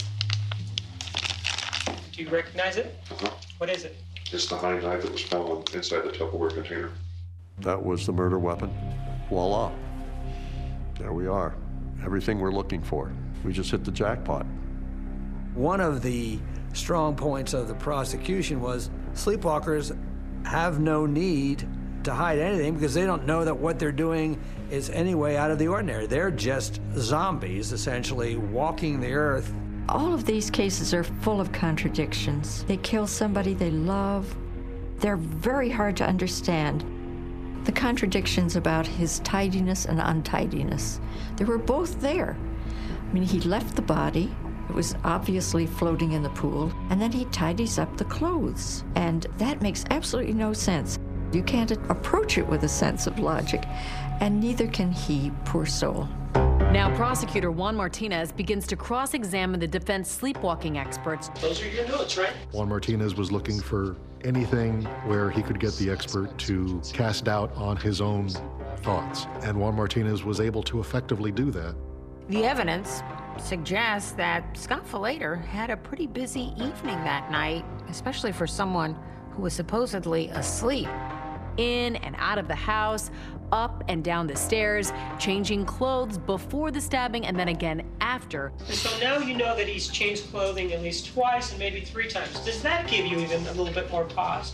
Do you recognize it? Uh-huh. What is it? It's the high knife that was found inside the Tupperware container. That was the murder weapon. Voila. There we are. Everything we're looking for. We just hit the jackpot. One of the strong points of the prosecution was sleepwalkers have no need to hide anything because they don't know that what they're doing is anyway out of the ordinary. They're just zombies, essentially, walking the earth. All of these cases are full of contradictions. They kill somebody they love. They're very hard to understand. The contradictions about his tidiness and untidiness, they were both there. I mean, he left the body. It was obviously floating in the pool, and then he tidies up the clothes. And that makes absolutely no sense. You can't approach it with a sense of logic, and neither can he, poor soul. Now, prosecutor Juan Martinez begins to cross-examine the defense sleepwalking experts. Those are your notes, right? Juan Martinez was looking for anything where he could get the expert to cast doubt on his own thoughts, and Juan Martinez was able to effectively do that. The evidence suggests that Scott Falater had a pretty busy evening that night, especially for someone who was supposedly asleep. In and out of the house, up and down the stairs, changing clothes before the stabbing and then again after. And so now you know that he's changed clothing at least twice and maybe three times. Does that give you even a little bit more pause?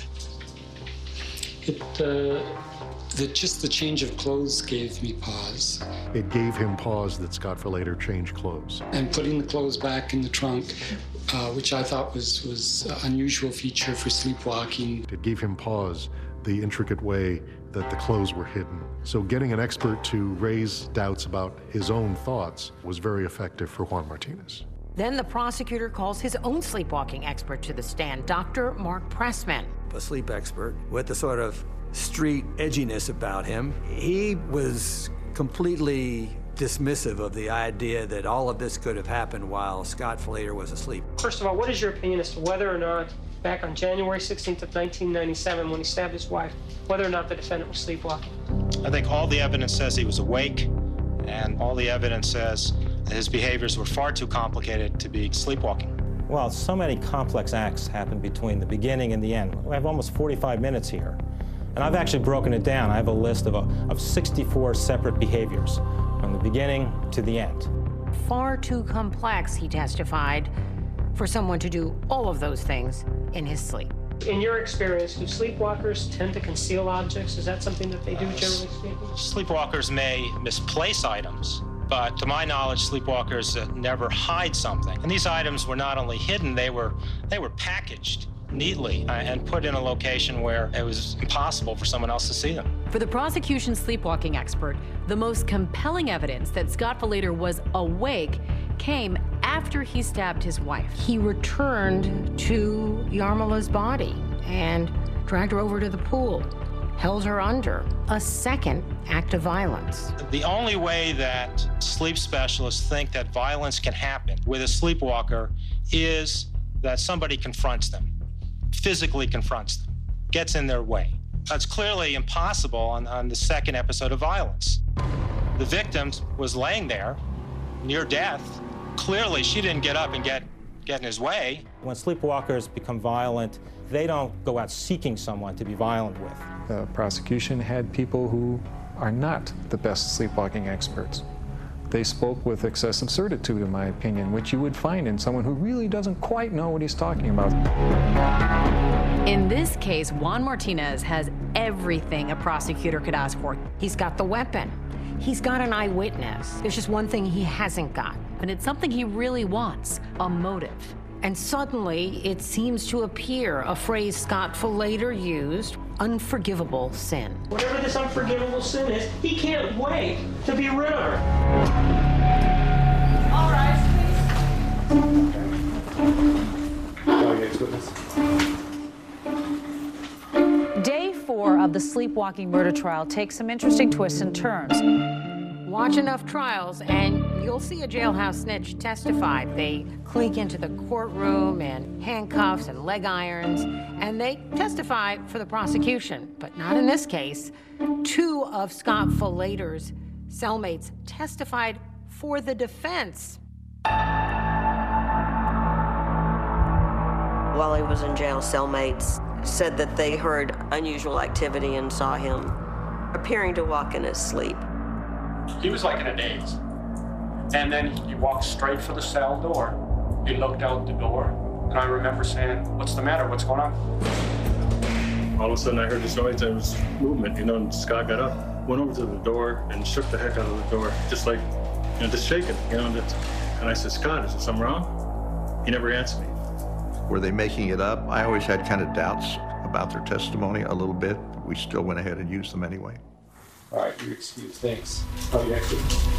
It, uh, the, just the change of clothes gave me pause. It gave him pause that Scott Falater changed clothes. And putting the clothes back in the trunk, uh, which I thought was, was an unusual feature for sleepwalking. It gave him pause, the intricate way that the clothes were hidden. So getting an expert to raise doubts about his own thoughts was very effective for Juan Martinez. Then the prosecutor calls his own sleepwalking expert to the stand, Doctor Mark Pressman. A sleep expert with the sort of street edginess about him. He was completely dismissive of the idea that all of this could have happened while Scott Falater was asleep. First of all, what is your opinion as to whether or not, back on January sixteenth of nineteen ninety-seven, when he stabbed his wife, whether or not the defendant was sleepwalking? I think all the evidence says he was awake, and all the evidence says that his behaviors were far too complicated to be sleepwalking. Well, so many complex acts happen between the beginning and the end. We have almost forty-five minutes here. And I've actually broken it down. I have a list of, a, of sixty-four separate behaviors from the beginning to the end. Far too complex, he testified, for someone to do all of those things in his sleep. In your experience, do sleepwalkers tend to conceal objects? Is that something that they do, generally speaking? Sleepwalkers may misplace items, but to my knowledge, sleepwalkers uh, never hide something. And these items were not only hidden, they were, they were packaged neatly uh, and put in a location where it was impossible for someone else to see them. For the prosecution's sleepwalking expert, the most compelling evidence that Scott Falater was awake came after he stabbed his wife. He returned to Yarmila's body and dragged her over to the pool, held her under. A second act of violence. The only way that sleep specialists think that violence can happen with a sleepwalker is that somebody confronts them, physically confronts them, gets in their way. That's clearly impossible on, on the second episode of violence. The victim was laying there, near death. Clearly, she didn't get up and get, get in his way. When sleepwalkers become violent, they don't go out seeking someone to be violent with. The prosecution had people who are not the best sleepwalking experts. They spoke with excessive certitude, in my opinion, which you would find in someone who really doesn't quite know what he's talking about. In this case, Juan Martinez has everything a prosecutor could ask for. He's got the weapon. He's got an eyewitness. There's just one thing he hasn't got: and it's something he really wants, a motive. And suddenly, it seems to appear, a phrase Scott Falater used, unforgivable sin. Whatever this unforgivable sin is, he can't wait to be rid of her. All right, Day four of the sleepwalking murder trial takes some interesting twists and turns. Watch enough trials and you'll see a jailhouse snitch testify. They clink into the courtroom in handcuffs and leg irons, and they testify for the prosecution, but not in this case. Two of Scott Falater's cellmates testified for the defense. While he was in jail, cellmates said that they heard unusual activity and saw him appearing to walk in his sleep. He was like in a daze. And then he walked straight for the cell door. He looked out the door, and I remember saying, "What's the matter? What's going on?" All of a sudden I heard this noise, there was movement, you know, and Scott got up, went over to the door, and shook the heck out of the door, just like, you know, just shaking, you know. And I said, "Scott, is there something wrong?" He never answered me. Were they making it up? I always had kind of doubts about their testimony a little bit. We still went ahead and used them anyway. All right, you're excused. Thanks. How are you actually?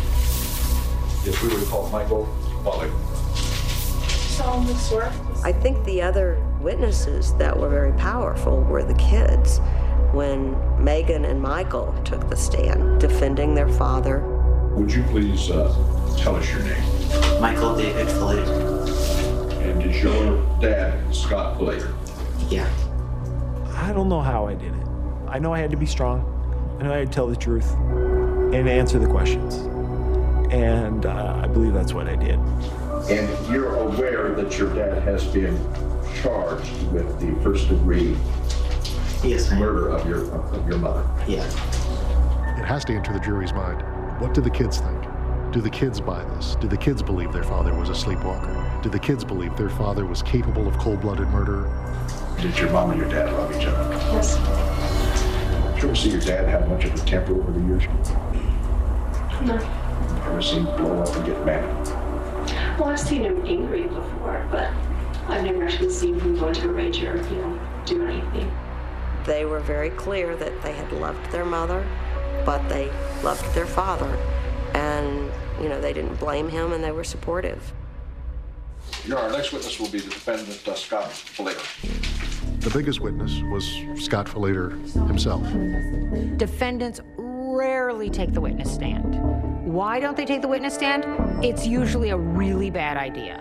Yes, we would call Michael Butler. solemnly swear? I think the other witnesses that were very powerful were the kids. When Megan and Michael took the stand defending their father. Would you please uh, tell us your name? Michael David Falater. And is your dad Scott Falater? Yeah. I don't know how I did it. I know I had to be strong. I know I had to tell the truth and answer the questions. And uh, I believe that's what I did. And you're aware that your dad has been charged with the first degree yes, murder of your of your mother? Yes. It has to enter the jury's mind. What do the kids think? Do the kids buy this? Do the kids believe their father was a sleepwalker? Do the kids believe their father was capable of cold-blooded murder? Did your mom and your dad love each other? Yes. Did you ever see your dad have much of a temper over the years? No. Ever seen him blow up and get mad? Well, I've seen him angry before, but I've never actually seen him go into a rage or, you know, do anything. They were very clear that they had loved their mother, but they loved their father. And, you know, they didn't blame him and they were supportive. Your Honor, our next witness will be the defendant, uh, Scott Falater. The biggest witness was Scott Falater himself. Defendants rarely take the witness stand. Why don't they take the witness stand? It's usually a really bad idea.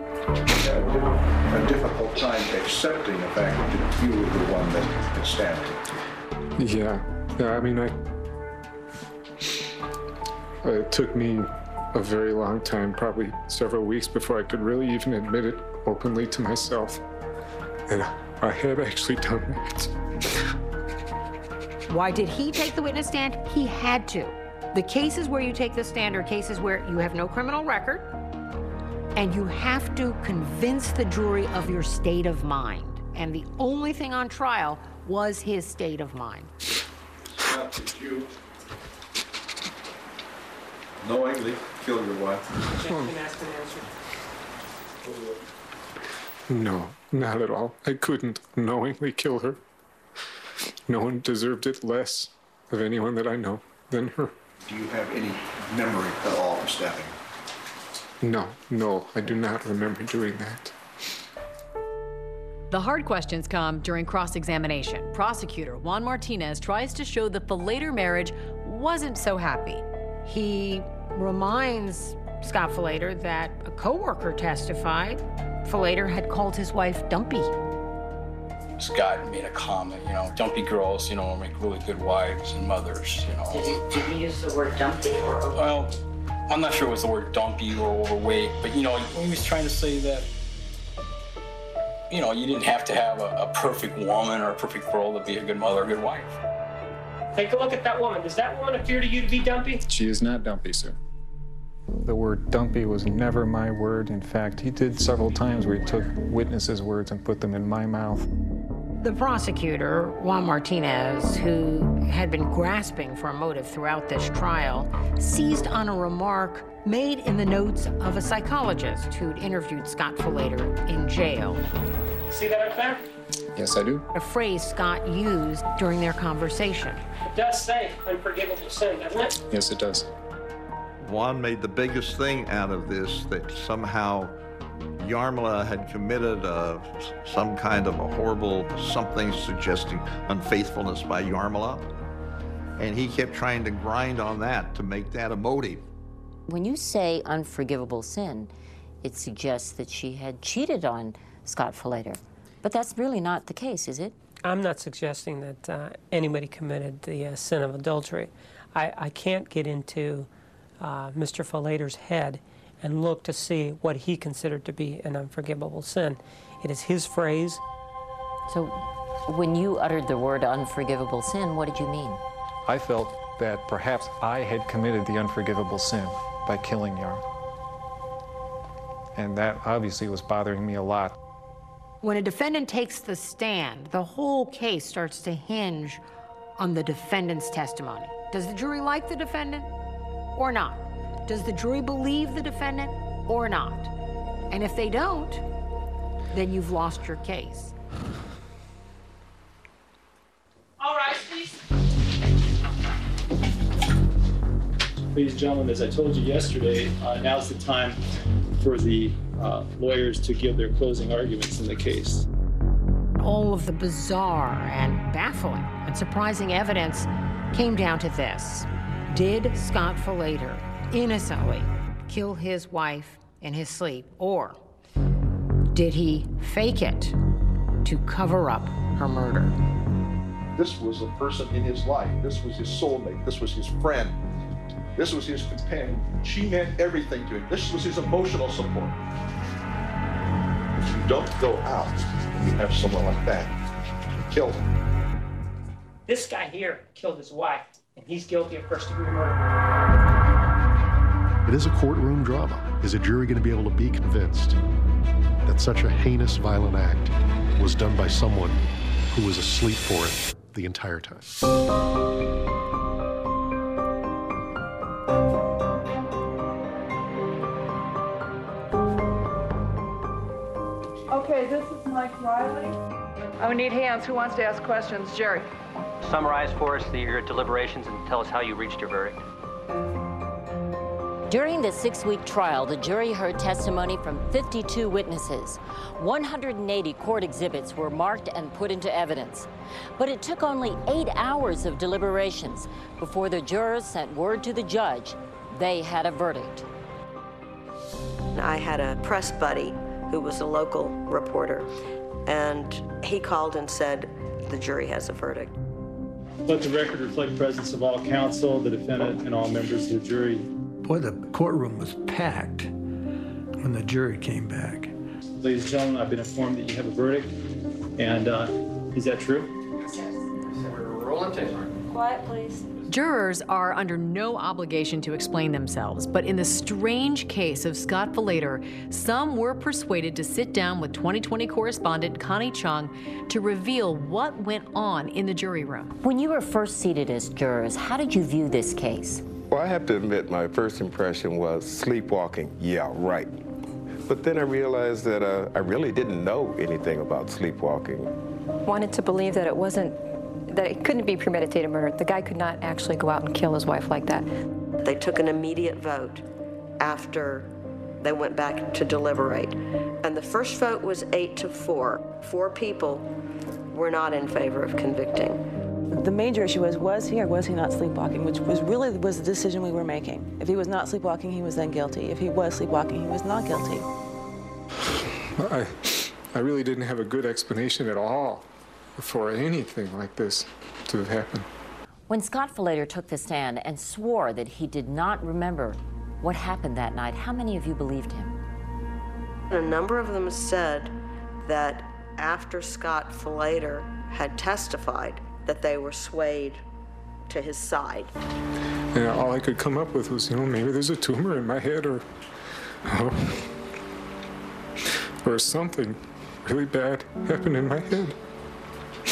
A difficult time accepting the fact that you were the one that is standing. Yeah, yeah, I mean, I, it took me a very long time, probably several weeks, before I could really even admit it openly to myself that I had actually done that. Why did he take the witness stand? He had to. The cases where you take the stand are cases where you have no criminal record, and you have to convince the jury of your state of mind. And the only thing on trial was his state of mind. Scott, did you knowingly kill your wife? No, not at all. I couldn't knowingly kill her. No one deserved it less of anyone that I know than her. Do you have any memory at all of stabbing? No, no, I do not remember doing that. The hard questions come during cross-examination. Prosecutor Juan Martinez tries to show the Falater marriage wasn't so happy. He reminds Scott Falater that a coworker testified Falater had called his wife dumpy. Scott made a comment, you know, dumpy girls, you know, make really good wives and mothers, you know. Did he, did he use the word dumpy or overweight? Well, I'm not sure it was the word dumpy or overweight, but, you know, he was trying to say that, you know, you didn't have to have a, a perfect woman or a perfect girl to be a good mother or a good wife. Take a look at that woman. Does that woman appear to you to be dumpy? She is not dumpy, sir. The word dumpy was never my word. In fact, he did several times where he took witnesses' words and put them in my mouth. The prosecutor, Juan Martinez, who had been grasping for a motive throughout this trial, seized on a remark made in the notes of a psychologist who'd interviewed Scott Falater in jail. See that up there? Yes, I do. A phrase Scott used during their conversation. It does say unforgivable sin, doesn't it? Yes, it does. Juan made the biggest thing out of this, that somehow Yarmila had committed uh, some kind of a horrible something suggesting unfaithfulness by Yarmila. And he kept trying to grind on that to make that a motive. When you say unforgivable sin, it suggests that she had cheated on Scott Falater. But that's really not the case, is it? I'm not suggesting that uh, anybody committed the uh, sin of adultery. I, I can't get into uh, Mister Falater's head and look to see what he considered to be an unforgivable sin. It is his phrase. So when you uttered the word unforgivable sin, what did you mean? I felt that perhaps I had committed the unforgivable sin by killing Yarm. And that obviously was bothering me a lot. When a defendant takes the stand, the whole case starts to hinge on the defendant's testimony. Does the jury like the defendant or not? Does the jury believe the defendant or not? And if they don't, then you've lost your case. All right, please. Ladies and gentlemen, as I told you yesterday, uh, now's the time for the uh, lawyers to give their closing arguments in the case. All of the bizarre and baffling and surprising evidence came down to this. Did Scott Falater innocently kill his wife in his sleep, or did he fake it to cover up her murder? This was a person in his life. This was his soulmate. This was his friend. This was his companion. She meant everything to him. This was his emotional support. If you don't go out and you have someone like that, you kill him. This guy here killed his wife, and he's guilty of first-degree murder. It is a courtroom drama. Is a jury going to be able to be convinced that such a heinous, violent act was done by someone who was asleep for it the entire time? Okay, this is Mike Riley. I would need hands. Who wants to ask questions? Jerry. Summarize for us the, your deliberations and tell us how you reached your verdict. During the six-week trial, the jury heard testimony from fifty-two witnesses. one hundred eighty court exhibits were marked and put into evidence. But it took only eight hours of deliberations before the jurors sent word to the judge they had a verdict. I had a press buddy who was a local reporter, and he called and said, the jury has a verdict. Let the record reflect the presence of all counsel, the defendant, and all members of the jury. Boy, the courtroom was packed when the jury came back. Ladies and gentlemen, I've been informed that you have a verdict, and uh, is that true? Yes. We're rolling tape. Quiet, please. Jurors are under no obligation to explain themselves, but in the strange case of Scott Falater, some were persuaded to sit down with twenty twenty correspondent Connie Chung to reveal what went on in the jury room. When you were first seated as jurors, how did you view this case? Well, I have to admit, my first impression was sleepwalking. Yeah, right. But then I realized that uh, I really didn't know anything about sleepwalking. Wanted to believe that it wasn't, that it couldn't be premeditated murder. The guy could not actually go out and kill his wife like that. They took an immediate vote after they went back to deliberate. And the first vote was eight to four. Four people were not in favor of convicting. The major issue was, was he or was he not sleepwalking, which was really was the decision we were making. If he was not sleepwalking, he was then guilty. If he was sleepwalking, he was not guilty. I, I really didn't have a good explanation at all for anything like this to have happened. When Scott Falater took the stand and swore that he did not remember what happened that night, how many of you believed him? A number of them said that after Scott Falater had testified, that they were swayed to his side. And all I could come up with was, you know, maybe there's a tumor in my head, or, oh, or something really bad happened in my head.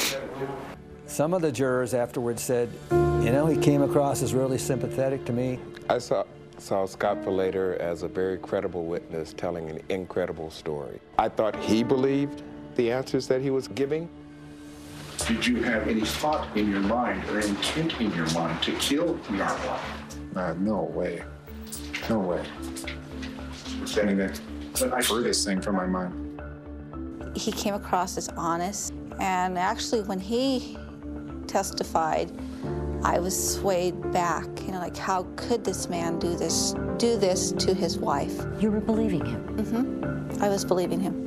Some of the jurors afterwards said, you know, he came across as really sympathetic to me. I saw, saw Scott Falater as a very credible witness telling an incredible story. I thought he believed the answers that he was giving. Did you have any thought in your mind or intent in your mind to kill Yarmala? Uh, no way. No way. I mean, that's the furthest thing from my mind. He came across as honest, and actually when he testified, I was swayed back. You know, like, how could this man do this, do this to his wife? You were believing him? Mm-hmm. I was believing him.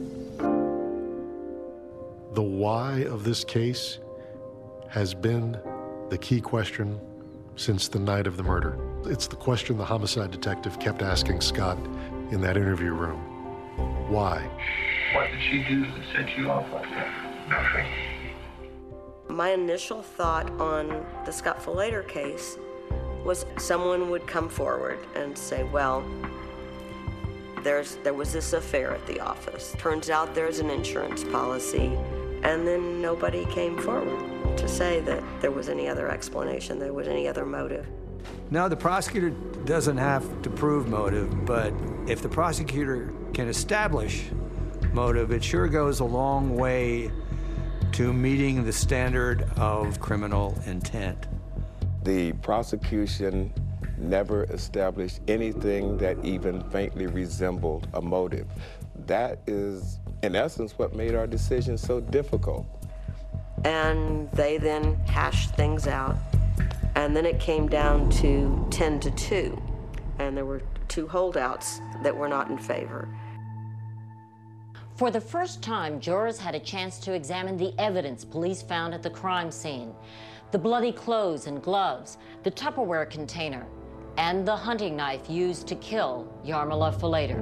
The why of this case has been the key question since the night of the murder. It's the question the homicide detective kept asking Scott in that interview room. Why? What did she do that set you off like that? Nothing. My initial thought on the Scott Falater case was someone would come forward and say, well, there's, there was this affair at the office. Turns out there's an insurance policy, and then nobody came forward to say that there was any other explanation, there was any other motive. No, the prosecutor doesn't have to prove motive, but if the prosecutor can establish motive, it sure goes a long way to meeting the standard of criminal intent. The prosecution never established anything that even faintly resembled a motive. That is, in essence, what made our decision so difficult. And they then hashed things out. And then it came down to ten to two. And there were two holdouts that were not in favor. For the first time, jurors had a chance to examine the evidence police found at the crime scene. The bloody clothes and gloves, the Tupperware container, and the hunting knife used to kill Yarmala Falater.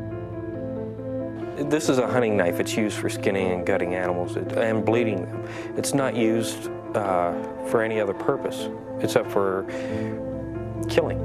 This is a hunting knife. It's used for skinning and gutting animals and bleeding them. It's not used uh, for any other purpose except for killing.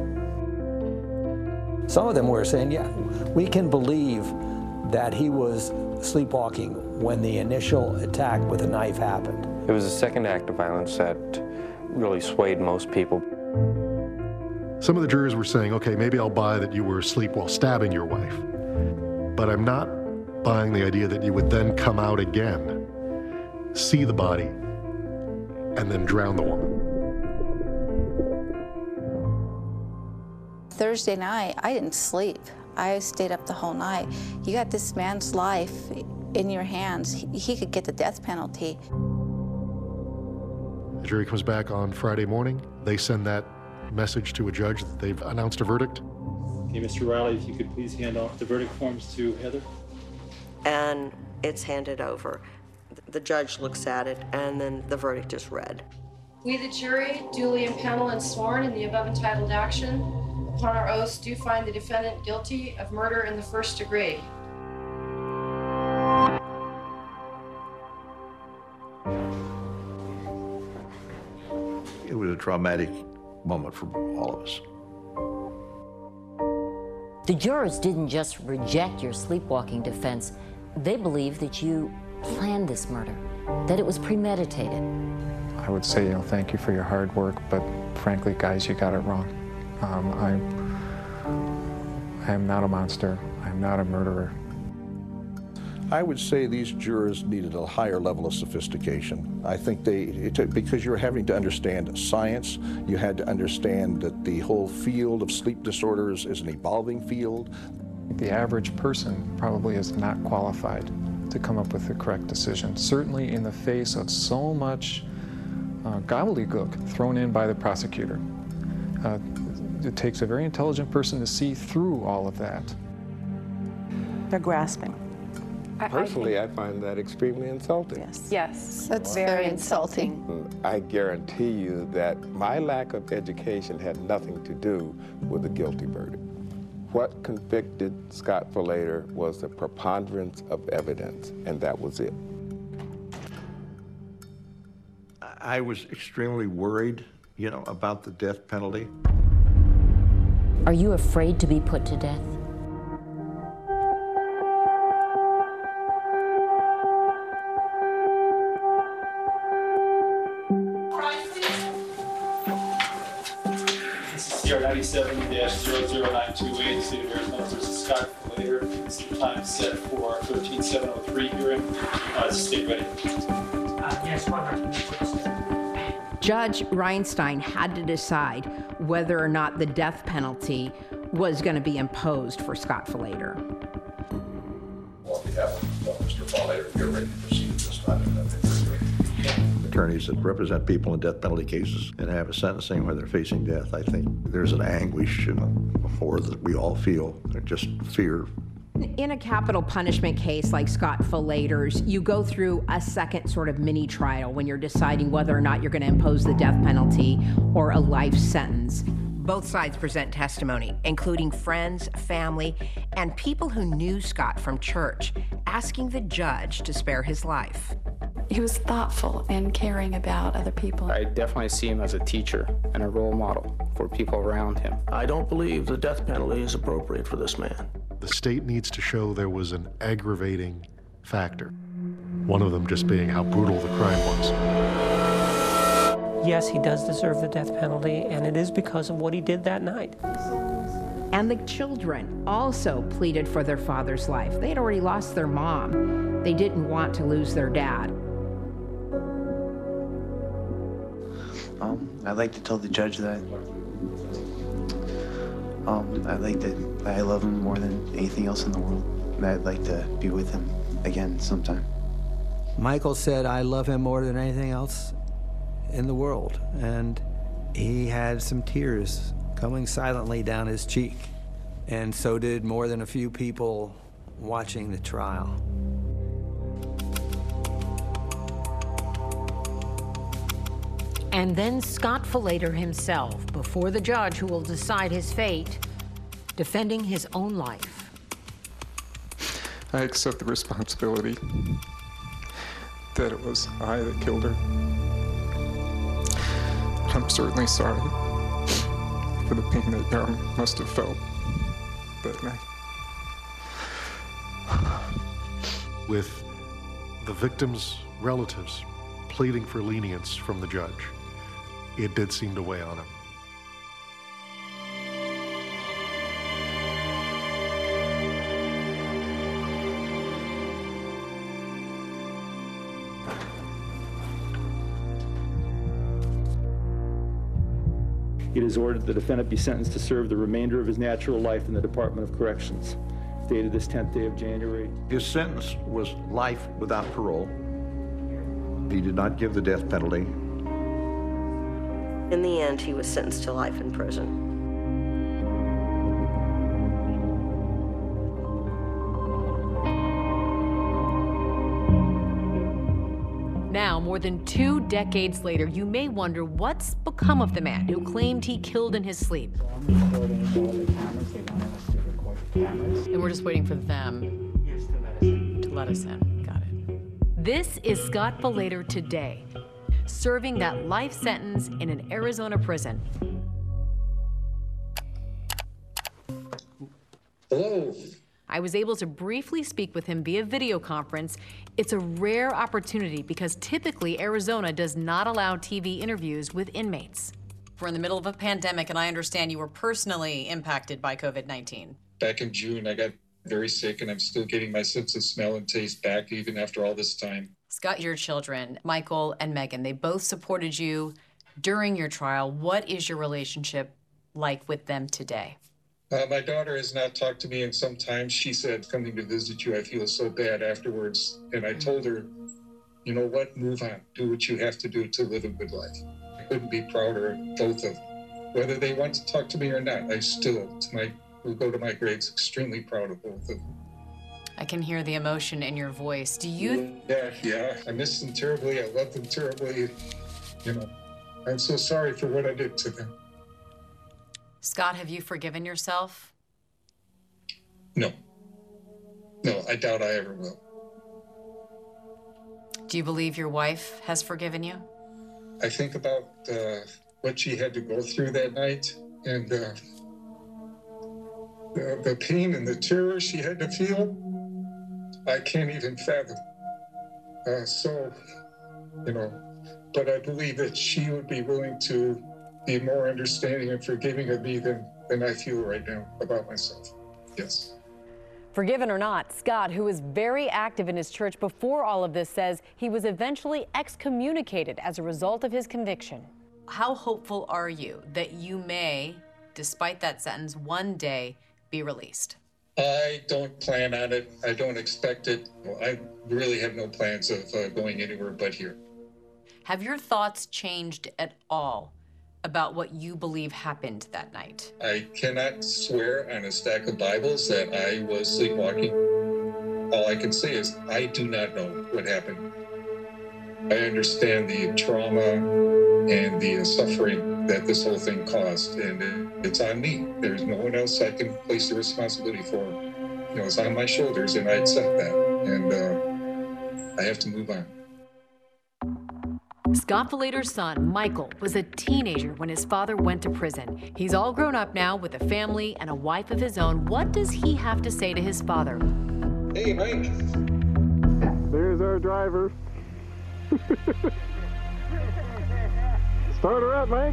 Some of them were saying, yeah, we can believe that he was sleepwalking when the initial attack with a knife happened. It was the second act of violence that really swayed most people. Some of the jurors were saying, okay, maybe I'll buy that you were asleep while stabbing your wife, but I'm not buying the idea that you would then come out again, see the body, and then drown the woman. Thursday night, I didn't sleep. I stayed up the whole night. You got this man's life in your hands. He, he could get the death penalty. The jury comes back on Friday morning. They send that message to a judge that they've announced a verdict. Okay, Mister Riley, if you could please hand off the verdict forms to Heather. And it's handed over. The judge looks at it, and then the verdict is read. We, the jury, duly impaneled and sworn in the above entitled action, upon our oaths do find the defendant guilty of murder in the first degree. It was a traumatic moment for all of us. The jurors didn't just reject your sleepwalking defense. They believed that you planned this murder, that it was premeditated. I would say, you know, thank you for your hard work, but frankly, guys, you got it wrong. Um, I, I am not a monster. I'm not a murderer. I would say these jurors needed a higher level of sophistication. I think they, it, because you're having to understand science, you had to understand that the whole field of sleep disorders is an evolving field. The average person probably is not qualified to come up with the correct decision, certainly in the face of so much uh, gobbledygook thrown in by the prosecutor. Uh, it takes a very intelligent person to see through all of that. They're grasping. Personally, I find that extremely insulting. Yes. Yes, that's very, very insulting. I guarantee you that my lack of education had nothing to do with the guilty verdict. What convicted Scott Falater was the preponderance of evidence, and that was it. I was extremely worried, you know, about the death penalty. Are you afraid to be put to death? R ninety-seven dash zero zero nine two eight, State of Arizona versus Scott Flater. It's the time set for thirteen seven oh three hearing. Uh, state ready. Uh, yes, one minute, please. Judge Reinstein had to decide whether or not the death penalty was going to be imposed for Scott Flater. On behalf of Mister Flater, you're ready to proceed at this time. Attorneys that represent people in death penalty cases and have a sentencing where they're facing death, I think there's an anguish and a horror that we all feel, just fear. In a capital punishment case like Scott Flater's, you go through a second sort of mini trial when you're deciding whether or not you're going to impose the death penalty or a life sentence. Both sides present testimony, including friends, family, and people who knew Scott from church, asking the judge to spare his life. He was thoughtful and caring about other people. I definitely see him as a teacher and a role model for people around him. I don't believe the death penalty is appropriate for this man. The state needs to show there was an aggravating factor, one of them just being how brutal the crime was. Yes, he does deserve the death penalty, and it is because of what he did that night. And the children also pleaded for their father's life. They had already lost their mom. They didn't want to lose their dad. Um, I'd like to tell the judge that um, I'd like to, that I love him more than anything else in the world. And I'd like to be with him again sometime. Michael said, I love him more than anything else in the world. And he had some tears coming silently down his cheek. And so did more than a few people watching the trial. And then Scott Flater himself, before the judge who will decide his fate, defending his own life. I accept the responsibility that it was I that killed her. I'm certainly sorry for the pain that Yarm must have felt that night. With the victim's relatives pleading for lenience from the judge, it did seem to weigh on him. It is ordered the defendant be sentenced to serve the remainder of his natural life in the Department of Corrections. Dated this tenth day of January. His sentence was life without parole. He did not give the death penalty. In the end, he was sentenced to life in prison. Now, more than two decades later, you may wonder what's become of the man who claimed he killed in his sleep. And we're just waiting for them to let us in. Got it. This is Scott Flater today, serving that life sentence in an Arizona prison. Hello. I was able to briefly speak with him via video conference. It's a rare opportunity because typically Arizona does not allow T V interviews with inmates. We're in the middle of a pandemic, and I understand you were personally impacted by COVID nineteen. Back in June, I got very sick, and I'm still getting my sense of smell and taste back even after all this time. Scott, your children, Michael and Megan, they both supported you during your trial. What is your relationship like with them today? Uh, my daughter has not talked to me in some time. She said, coming to visit you, I feel so bad afterwards. And I told her, you know what, move on. Do what you have to do to live a good life. I couldn't be prouder of both of them. Whether they want to talk to me or not, I still, to my, will go to my graves, extremely proud of both of them. I can hear the emotion in your voice. Do you? Yeah, yeah. I miss them terribly. I love them terribly. You know, I'm so sorry for what I did to them. Scott, have you forgiven yourself? No. No, I doubt I ever will. Do you believe your wife has forgiven you? I think about uh, what she had to go through that night and uh, the, the pain and the terror she had to feel. I can't even fathom. Uh, so, you know, but I believe that she would be willing to be more understanding and forgiving of me than, than I feel right now about myself. Yes. Forgiven or not, Scott, who was very active in his church before all of this, says he was eventually excommunicated as a result of his conviction. How hopeful are you that you may, despite that sentence, one day be released? I don't plan on it. I don't expect it. I really have no plans of uh, going anywhere but here. Have your thoughts changed at all about what you believe happened that night? I cannot swear on a stack of Bibles that I was sleepwalking. All I can say is I do not know what happened. I understand the trauma and the suffering that this whole thing caused, and it's on me. There's no one else I can place the responsibility for. You know, it's on my shoulders, and I accept that, and uh, I have to move on. Scott Falater's son, Michael, was a teenager when his father went to prison. He's all grown up now with a family and a wife of his own. What does he have to say to his father? Hey, Mike. There's our driver. Start her up, Mike.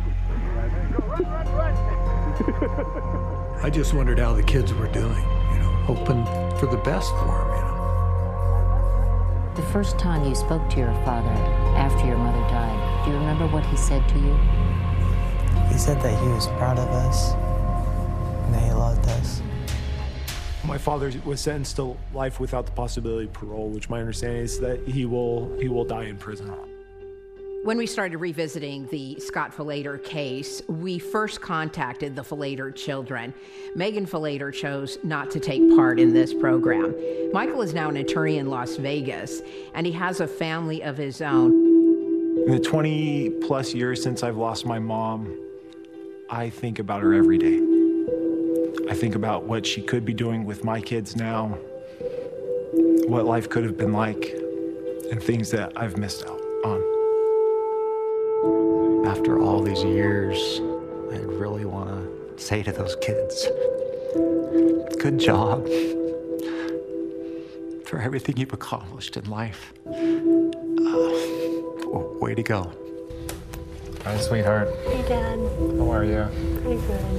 I just wondered how the kids were doing, you know, hoping for the best for them, you know. The first time you spoke to your father after your mother died, do you remember what he said to you? He said that he was proud of us and that he loved us. My father was sentenced to life without the possibility of parole, which my understanding is that he will he will die in prison. When we started revisiting the Scott Falater case, we first contacted the Falater children. Megan Falater chose not to take part in this program. Michael is now an attorney in Las Vegas, and he has a family of his own. In the twenty plus years since I've lost my mom, I think about her every day. I think about what she could be doing with my kids now, what life could have been like, and things that I've missed out on. After all these years, I really want to say to those kids, good job for everything you've accomplished in life. Uh, way to go. Hi, sweetheart. Hey, Dad. How are you? Pretty good.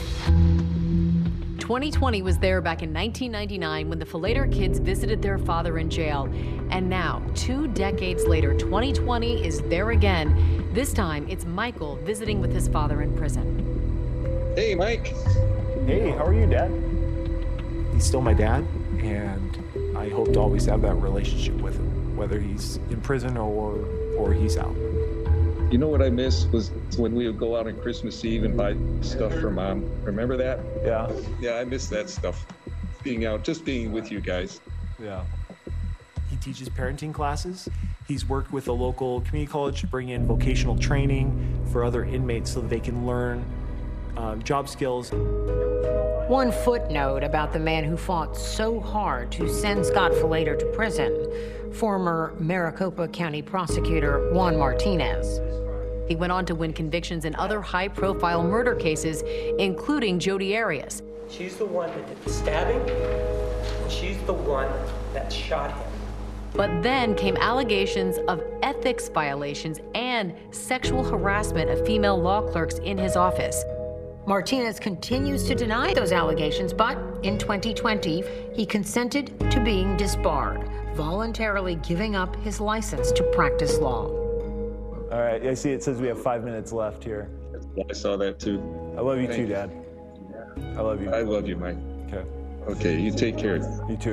twenty twenty was there back in nineteen ninety-nine when the Falater kids visited their father in jail. And now, two decades later, twenty twenty is there again. This time, it's Michael visiting with his father in prison. Hey, Mike. Hey, how are you, Dad? He's still my dad, and I hope to always have that relationship with him, whether he's in prison or or he's out. You know what I miss was when we would go out on Christmas Eve and buy stuff for Mom. Remember that? Yeah. Yeah, I miss that stuff. Being out, just being with you guys. Yeah. He teaches parenting classes. He's worked with a local community college to bring in vocational training for other inmates so that they can learn um, job skills. One footnote about the man who fought so hard to send Scott Falater to prison, former Maricopa County prosecutor Juan Martinez. He went on to win convictions in other high-profile murder cases, including Jodi Arias. She's the one that did the stabbing, and she's the one that shot him. But then came allegations of ethics violations and sexual harassment of female law clerks in his office. Martinez continues to deny those allegations, but in twenty twenty, he consented to being disbarred, voluntarily giving up his license to practice law. All right, I see it says we have five minutes left here. I saw that too. I love you Thank too, you. Dad. I love you. I love you, Mike. Okay. Okay, you take care. You too.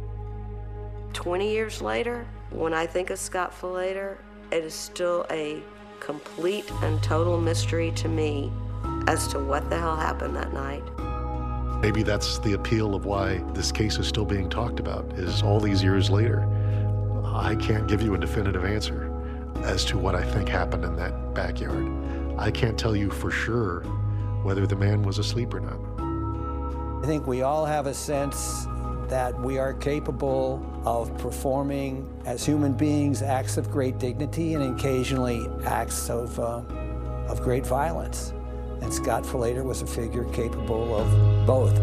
twenty years later, when I think of Scott Falater, it is still a complete and total mystery to me as to what the hell happened that night. Maybe that's the appeal of why this case is still being talked about, is all these years later, I can't give you a definitive answer as to what I think happened in that backyard. I can't tell you for sure whether the man was asleep or not. I think we all have a sense that we are capable of performing as human beings acts of great dignity and occasionally acts of, uh, of great violence. And Scott Falater was a figure capable of both.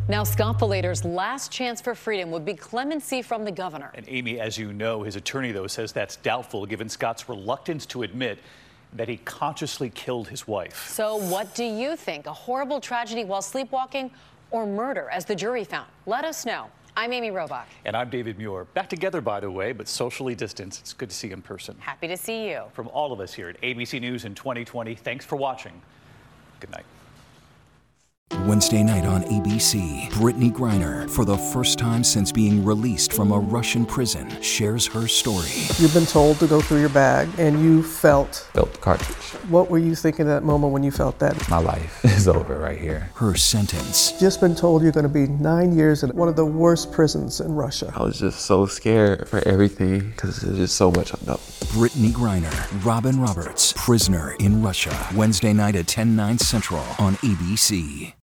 Now, Scott Falater's last chance for freedom would be clemency from the governor. And Amy, as you know, his attorney, though, says that's doubtful given Scott's reluctance to admit that he consciously killed his wife. So what do you think? A horrible tragedy while sleepwalking or murder, as the jury found? Let us know. I'm Amy Robach. And I'm David Muir. Back together, by the way, but socially distanced. It's good to see you in person. Happy to see you. From all of us here at A B C News in twenty twenty, thanks for watching. Good night. Wednesday night on A B C, Brittany Griner, for the first time since being released from a Russian prison, shares her story. You've been told to go through your bag, and you felt... Felt the cartridge. What were you thinking at that moment when you felt that? My life is over right here. Her sentence. Just been told you're going to be nine years in one of the worst prisons in Russia. I was just so scared for everything, because there's just so much unknown. Brittany Griner, Robin Roberts, Prisoner in Russia. Wednesday night at ten, nine Central on A B C.